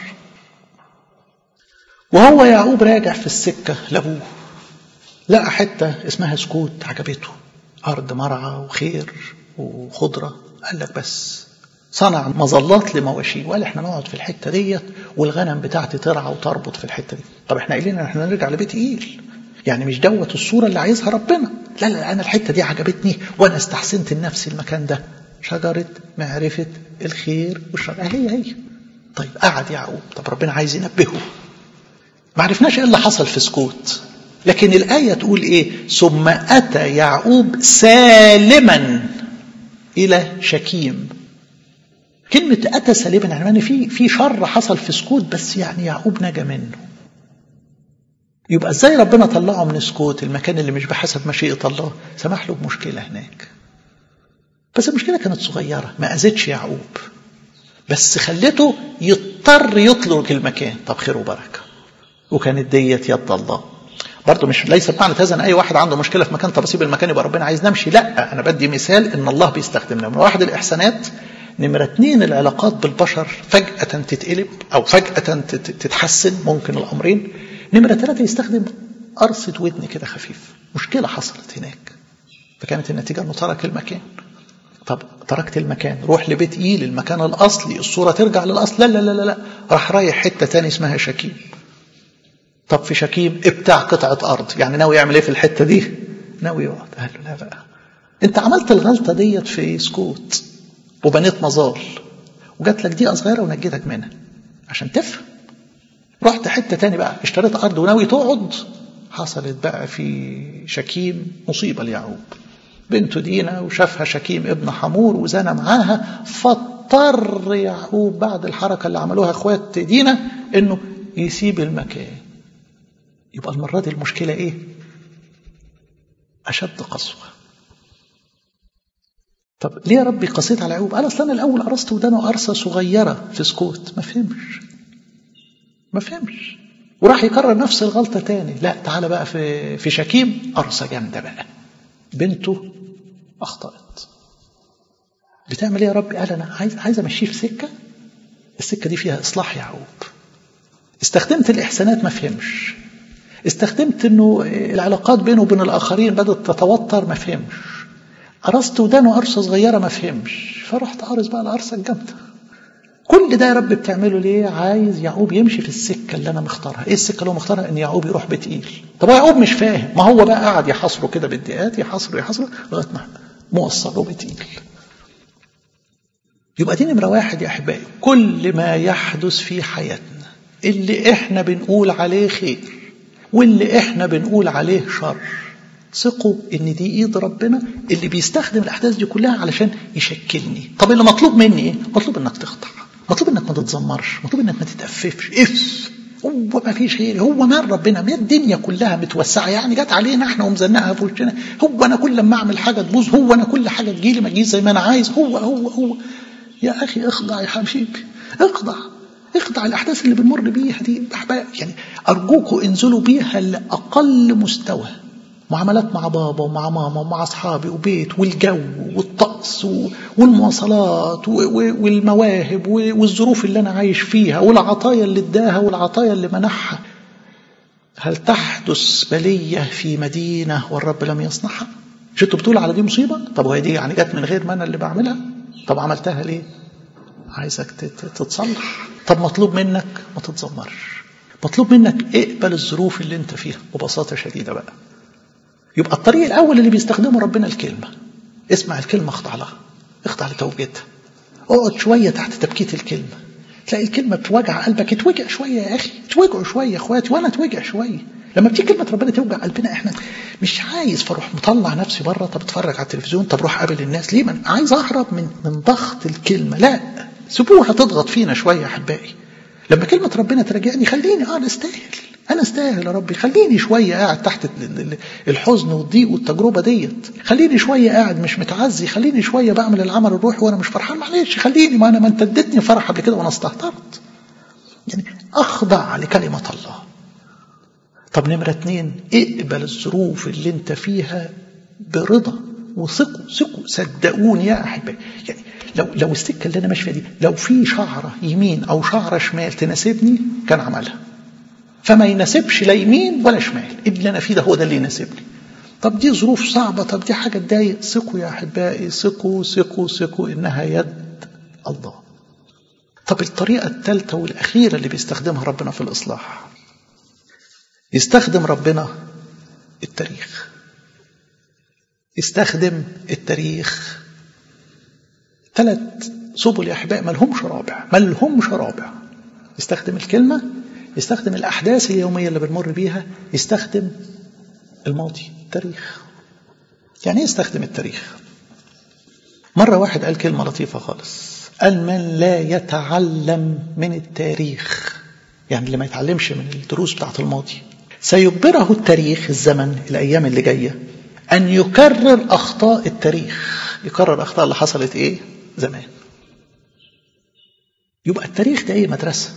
وهو يعقوب راجع في السكة لأبوه لقى حتة اسمها سكوت عجبته، أرض مرعى وخير وخضرة. قال لك بس صنع مظلات لمواشيه وقال احنا نقعد في الحتة ديت والغنم بتاعتي ترعى وتربط في الحتة دي. طب احنا قايلين ان احنا نرجع لبيت إيل، يعني مش دوت الصورة اللي عايزها ربنا. لا لا أنا الحتة دي عجبتني وأنا استحسنت لنفسي المكان ده. شجرة معرفة الخير والشر هي. طيب قعد يعقوب. طب ربنا عايز ينبهه. ما عرفناش ايه اللي حصل في سكوت، لكن الآية تقول ايه؟ ثم أتى يعقوب سالما إلى شكيم. كلمة أتى سالما يعني في شر حصل في سكوت، بس يعني يعقوب نجا منه. يبقى ازاي ربنا طلعه من سكوت، المكان اللي مش بحسب مشيئة الله؟ سمح له بمشكلة هناك، بس المشكلة كانت صغيرة ما أذتش يعقوب، بس خلته يضطر يطلق المكان. طب خير وبركة. وكانت ديت يد الله. برضه مش ليس بمعنى هذا ان اي واحد عنده مشكله في مكان طب اسيب المكان يبقى ربنا عايز نمشي. لا، انا بدي مثال ان الله بيستخدمنا. من واحد الاحسانات. نمره 2 العلاقات بالبشر فجاه تتقلب او فجاه تتحسن، ممكن الامرين. نمره 3 يستخدم قرصه ودن كده خفيف. مشكله حصلت هناك فكانت النتيجه انه ترك المكان. طب تركت المكان روح لبيت إيل المكان الاصلي، الصوره ترجع للاصل. لا لا لا لا، راح رايح حته ثانيه اسمها شكيم. طب في شكيم ابتاع قطعة أرض، يعني ناوي يعمل ايه في الحتة دي؟ ناوي يقعد. قال له لا بقى، انت عملت الغلطة ديت في سكوت وبنيت مظال وجات لك دقيقة صغيرة ونجيتك منها عشان تفهم. رحت حتة تاني بقى اشتريت أرض وناوي تقعد. حصلت بقى في شكيم مصيبة ليعقوب. بنته دينا وشافها شكيم ابن حمور وزنى معاها، فاضطر يعقوب بعد الحركة اللي عملوها اخوات دينا انه يسيب المكان. يبقى المرة دي المشكلة ايه؟ أشد قسوة. طب ليه يا ربي قسيت على يعقوب؟ قال أصلا أنا الأول قرصت ودانه قرصة صغيرة في سكوت. ما فهمش وراح يكرر نفس الغلطة تاني. لا تعالى بقى في شكيم قرصة جامدة بقى. بنته أخطأت. بتعمل ايه يا ربي؟ قال أنا عايز أمشيه في سكة، السكة دي فيها إصلاح يعقوب. استخدمت الإحسانات ما فهمش. استخدمت انه العلاقات بينه وبين الاخرين بدات تتوتر ما فهمش. قرصت ودانه قرصه صغيره ما فهمش. فرحت قارص بقى القرصه الجامده. كل ده يا رب بتعمله ليه؟ عايز يعقوب يمشي في السكه اللي انا مختارها. ايه السكه اللي هو مختارها؟ ان يعقوب يروح بيت إيل. طب يعقوب مش فاهم، ما هو بقى قاعد يحاصره كده بالدقات، يحاصره لغايه ما موصله بيت إيل. يبقى دي نمره 1 يا احبائي. كل ما يحدث في حياتنا اللي احنا بنقول عليه خير واللي احنا بنقول عليه شر، ثقوا ان دي ايد ربنا اللي بيستخدم الاحداث دي كلها علشان يشكلني. طب اللي مطلوب مني ايه؟ مطلوب انك تخضع، مطلوب انك ما تتذمرش، مطلوب انك ما تتأففش. هو ما فيش غيري، هو مال ربنا، ما الدنيا كلها متوسعة يعني جت علينا احنا ومزنقها في وشنا، هو أنا كل ما أعمل حاجة تبوظ، هو أنا كل حاجة تجيلي ما تجيش زي ما أنا عايز، هو يا أخي اخضع يا حبيبي، اخضع الأحداث اللي بنمر بيها دي يعني أرجوكوا انزلوا بيها لأقل مستوى. معاملات مع بابا ومع ماما ومع أصحابي وبيت والجو والطقس والمواصلات والمواهب والظروف اللي أنا عايش فيها والعطايا اللي اداها والعطايا اللي منحها. هل تحدث بلية في مدينة والرب لم يصنعها؟ مش انتوا بتقول على دي مصيبة؟ طب وهي دي يعني جت من غير ما أنا اللي بعملها؟ طب عملتها ليه؟ عايزك تتصلح. طب مطلوب منك ما تتذمرش، مطلوب منك اقبل الظروف اللي انت فيها ببساطة شديدة بقى. يبقى الطريق الأول اللي بيستخدمه ربنا الكلمة. اسمع الكلمة، اخضع لها، اخضع لتوجيتها، اقعد شوية تحت تبكيت الكلمة، تلاقي الكلمة بتوجع قلبك. اتوجع شوية يا أخي، اتوجعوا شوية يا اخواتي، وأنا اتوجع شوية. لما بتيجي كلمة ربنا توجع قلبنا احنا مش عايز، فروح مطلع نفسي بره، طب اتفرج على التلفزيون، طب روح قابل الناس. ليه؟ من عايز أهرب من ضغط الكلمة. لا، سيبوها تضغط فينا شوية يا أحبائي. لما كلمة ربنا تراجعني خليني أنا أستاهل يا ربي، خليني شوية قاعد تحت الحزن والضيق والتجربة ديت، خليني شوية قاعد مش متعزي، خليني شوية بعمل العمل الروحي وأنا مش فرحان، معلش خليني، ما أنت اديتني فرح قبل كده وأنا استهترت. يعني أخضع لكلمة الله. طب نمرة 2، اقبل الظروف اللي انت فيها برضا وثقوا صدقوني يا أحبائي. يعني لو السكة اللي أنا ماشي فيها دي لو في شعرة يمين أو شعرة شمال تناسبني كان عملها، فما يناسبش لا يمين ولا شمال، اللي أنا فيه ده هو ده اللي يناسبني. طب دي ظروف صعبة، طب دي حاجة تضايق، ثقوا يا أحبائي، ثقوا إنها يد الله. طب الطريقة الثالثة والأخيرة اللي بيستخدمها ربنا في الإصلاح، يستخدم ربنا التاريخ. يستخدم التاريخ. 3 سبل يا أحبائي ملهمش رابع. يستخدم الكلمة، يستخدم الأحداث اليومية اللي بنمر بيها، يستخدم الماضي، التاريخ. يعني ايه يستخدم التاريخ؟ مرة واحد قال كلمة لطيفة خالص، قال من لا يتعلم من التاريخ، يعني اللي ما يتعلمش من الدروس بتاعت الماضي، سيجبره التاريخ، الزمن، الأيام اللي جاية، أن يكرر أخطاء التاريخ، يكرر أخطاء اللي حصلت إيه زمان. يبقى التاريخ ده إيه؟ مدرسة.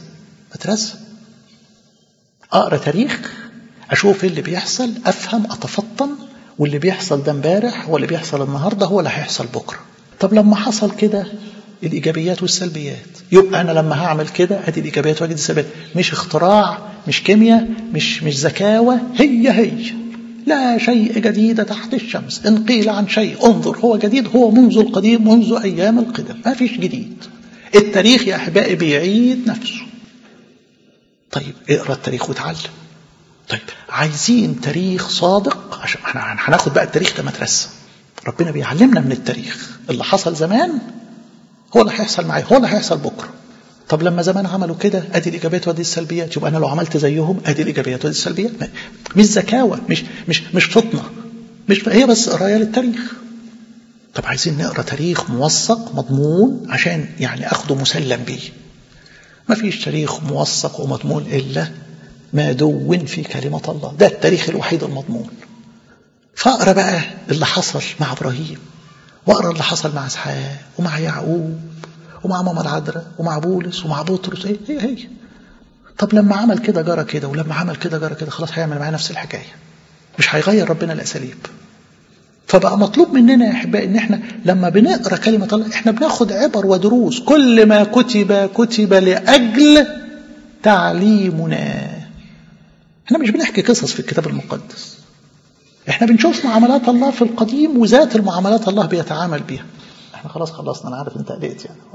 أقرأ تاريخ، أشوف اللي بيحصل، أفهم، أتفطن، واللي بيحصل ده امبارح واللي بيحصل النهاردة هو اللي هيحصل بكرة. طب لما حصل كده الإيجابيات والسلبيات، يبقى أنا لما هعمل كده أدي الإيجابيات وأجد السلبيات. مش اختراع، مش كيمياء، مش زكاوة، هي لا شيء جديد تحت الشمس، إن قيل عن شيء انظر هو جديد، هو منذ القديم، منذ أيام القدم، ما فيش جديد. التاريخ يا أحبائي بيعيد نفسه. طيب اقرأ التاريخ وتعلم. طيب عايزين تاريخ صادق، عشان احنا هناخد بقى التاريخ ده مدرسة. ربنا بيعلمنا من التاريخ، اللي حصل زمان هو اللي هيحصل معايا، هو اللي هيحصل بكرة. طب لما زمان عملوا كده ادي الايجابيات وادي السلبيات، يبقى انا لو عملت زيهم ادي الايجابيات وادي السلبيات. مش زكاوة، مش فطنة، مش هي بس قرايه للتاريخ. طب عايزين نقرا تاريخ موثق مضمون عشان يعني اخده مسلم بيه. ما فيش تاريخ موثق ومضمون الا ما دون في كلمة الله، ده التاريخ الوحيد المضمون. فاقرا بقى اللي حصل مع ابراهيم، واقرا اللي حصل مع اسحاق ومع يعقوب ومع ماما العذراء ومع بولس ومع بطرس. هي طب لما عمل كده جرى كده، ولما عمل كده جرى كده، خلاص هيعمل معاه نفس الحكايه، مش هيغير ربنا الاساليب. فبقى مطلوب مننا يا احبائي ان احنا لما بنقرا كلمه الله احنا بناخد عبر ودروس. كل ما كتب لاجل تعليمنا. احنا مش بنحكي قصص في الكتاب المقدس، احنا بنشوف معاملات الله في القديم وذات المعاملات الله بيتعامل بيها. احنا خلاص خلصنا، انا عارف انت قلقت يعني.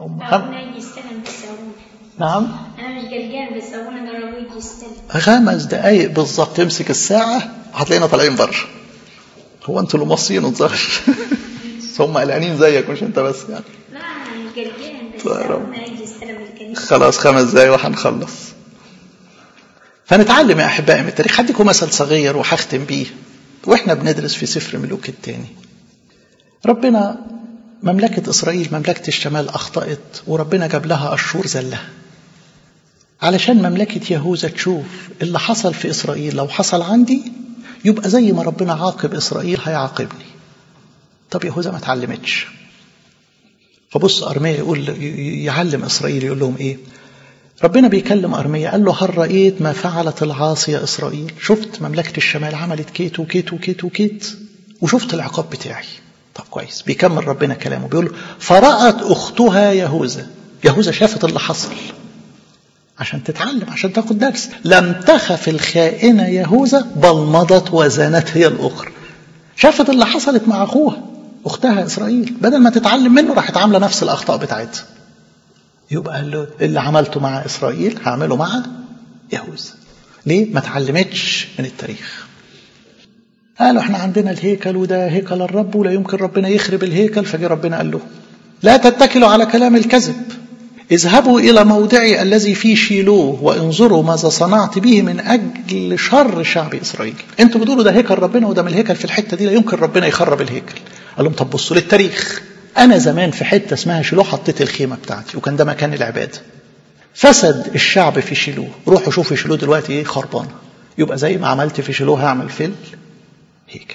نعم انا مش قلقان، بس ابونا جربوا يجي يستلم 5 دقايق بالظبط، تمسك الساعه هتلاقينا طالعين بره. هو انتوا اللي مصيين الظاهر هم قلقانين زيك مش انت بس يعني. لا انا مش قلقان، بس ابونا يجي يستلم الكنيسه. خلاص 5 دقايق وهنخلص. فنتعلم يا احبائي من التاريخ. هديكم مثل صغير وهختم بيه. واحنا بندرس في سفر ملوك الثاني، ربنا مملكة إسرائيل، مملكة الشمال أخطأت، وربنا جاب لها أشور زلها. علشان مملكة يهوذا تشوف اللي حصل في إسرائيل لو حصل عندي يبقى زي ما ربنا عاقب إسرائيل هيعاقبني. طب يهوذا ما تعلمتش. فبص أرميا يقول يعلم إسرائيل، يقول لهم إيه؟ ربنا بيكلم أرميا قال له هل رأيت ما فعلت العاصية إسرائيل؟ شفت مملكة الشمال عملت كيت وكيت وكيت وكيت وشفت العقاب بتاعي. طب كويس. بيكمل ربنا كلامه بيقول له فرأت أختها يهوذا. يهوذا شافت اللي حصل عشان تتعلم، عشان تاخد درس. لم تخف الخائنة يهوذا بل مضت وزانت هي الأخرى. شافت اللي حصلت مع أخوها أختها إسرائيل، بدل ما تتعلم منه راحت عاملة نفس الأخطاء بتاعتها. يبقى اللي عملته مع إسرائيل هعمله مع يهوذا. ليه؟ ما تعلمتش من التاريخ. قالوا احنا عندنا الهيكل وده هيكل الرب ولا يمكن ربنا يخرب الهيكل. فجي ربنا قال له لا تتكلوا على كلام الكذب، اذهبوا إلى موضعي الذي فيه شيلوه وانظروا ماذا صنعت به من أجل شر شعب إسرائيل. انتوا بتقولوا ده هيكل ربنا وده من الهيكل في الحتة دي لا يمكن ربنا يخرب الهيكل. قال لهم طب بصوا للتاريخ. أنا زمان في حتة اسمها شيلوه حطيت الخيمة بتاعتي وكان ده مكان العبادة. فسد الشعب في شيلوه، روحوا شوفوا شيلوه دلوقتي ايه؟ خربانة. يبقى زي ما عملت في شيلوه هعمل في الهيكل.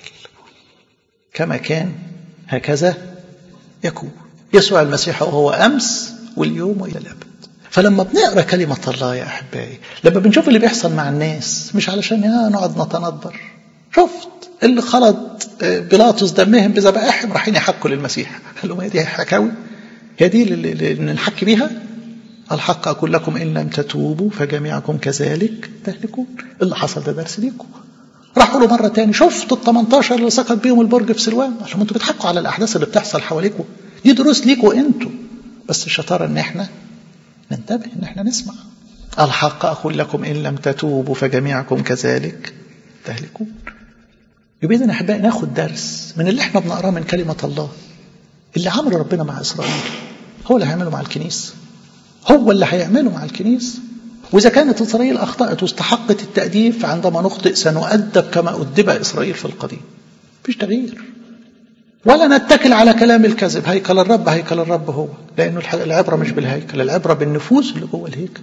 كما كان هكذا يكون. يسوع المسيح وهو أمس واليوم وإلى الأبد. فلما بنقرأ كلمة الله يا أحبائي، لما بنشوف اللي بيحصل مع الناس مش علشان نقعد نتنظر. شفت اللي خلط بيلاطس دمهم بذبائحهم رايحين يحكوا للمسيح. قال لهم هي دي حكاوي؟ هي دي اللي نحكي بيها؟ الحق أقول لكم إن لم تتوبوا فجميعكم كذلك تهلكون. اللي حصل ده درس ليكم. راحوا له مرة تاني شفت ال18 اللي سقط بيهم البرج في سلوان، عشان انتوا بتحكوا على الأحداث اللي بتحصل حواليكم. دي دروس ليكوا انتوا، بس الشطارة ان احنا ننتبه، ان احنا نسمع. الحق أقول لكم إن لم تتوبوا فجميعكم كذلك تهلكون. يبقى إذن أحبائي ناخد درس من اللي احنا بنقراه من كلمة الله. اللي عمله ربنا مع إسرائيل هو اللي هيعمله مع الكنيسة، هو اللي هيعمله مع الكنيسة. وإذا كانت إسرائيل أخطأت واستحقت التأديب فعندما نخطئ سنؤدب كما أدب إسرائيل في القديم. مفيش تغيير. ولا نتكل على كلام الكذب. هيكل الرب هيكل الرب هو، لأنه العبرة مش بالهيكل، العبرة بالنفوس اللي جوه الهيكل.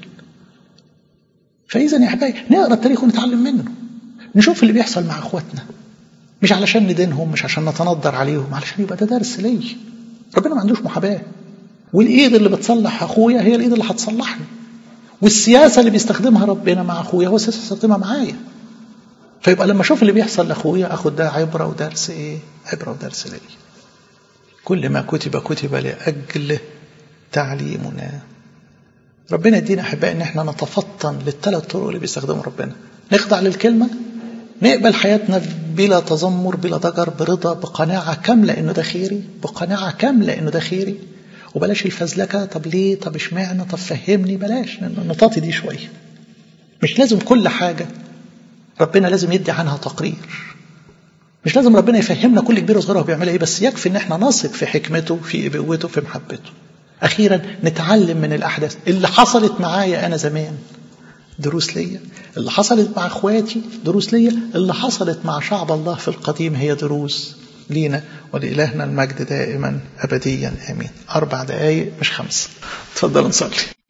فإذا يا أحبائي نقرأ التاريخ ونتعلم منه، نشوف اللي بيحصل مع أخواتنا، مش علشان ندينهم، مش عشان نتنظر عليهم، علشان يبقى ده درس لي. ربنا ما عندوش محاباة، والإيد اللي بتصلح أخويا هي الإيد اللي هتصلحني، والسياسة اللي بيستخدمها ربنا مع أخويا هو السياسة اللي بيستخدمها معايا. فيبقى لما أشوف اللي بيحصل لأخويا أخد ده عبرة ودرس إيه؟ عبرة ودرس لي. كل ما كتب لأجل تعليمنا. ربنا يدينا أحبائي إن احنا نتفطن للثلاث طرق اللي بيستخدمها ربنا. نخضع للكلمة، نقبل حياتنا بلا تذمر بلا ضجر، برضا، بقناعة كاملة إنه ده خيري، بقناعة كاملة إنه ده خيري. وبلاش الفزلكة، طب ليه، طب اشمعنى، طب فهمني، بلاش نطاطي دي شوية. مش لازم كل حاجة ربنا لازم يدي عنها تقرير، مش لازم ربنا يفهمنا كل كبير وصغير هو بيعملها ايه، بس يكفي ان احنا نثق في حكمته، في ابوته، في محبته. اخيرا نتعلم من الاحداث اللي حصلت معايا انا زمان، دروس ليا. اللي حصلت مع اخواتي دروس ليا. اللي حصلت مع شعب الله في القديم هي دروس لينا. ولإلهنا المجد دائما أبديا آمين. 4 دقايق مش 5. تفضل نصلي.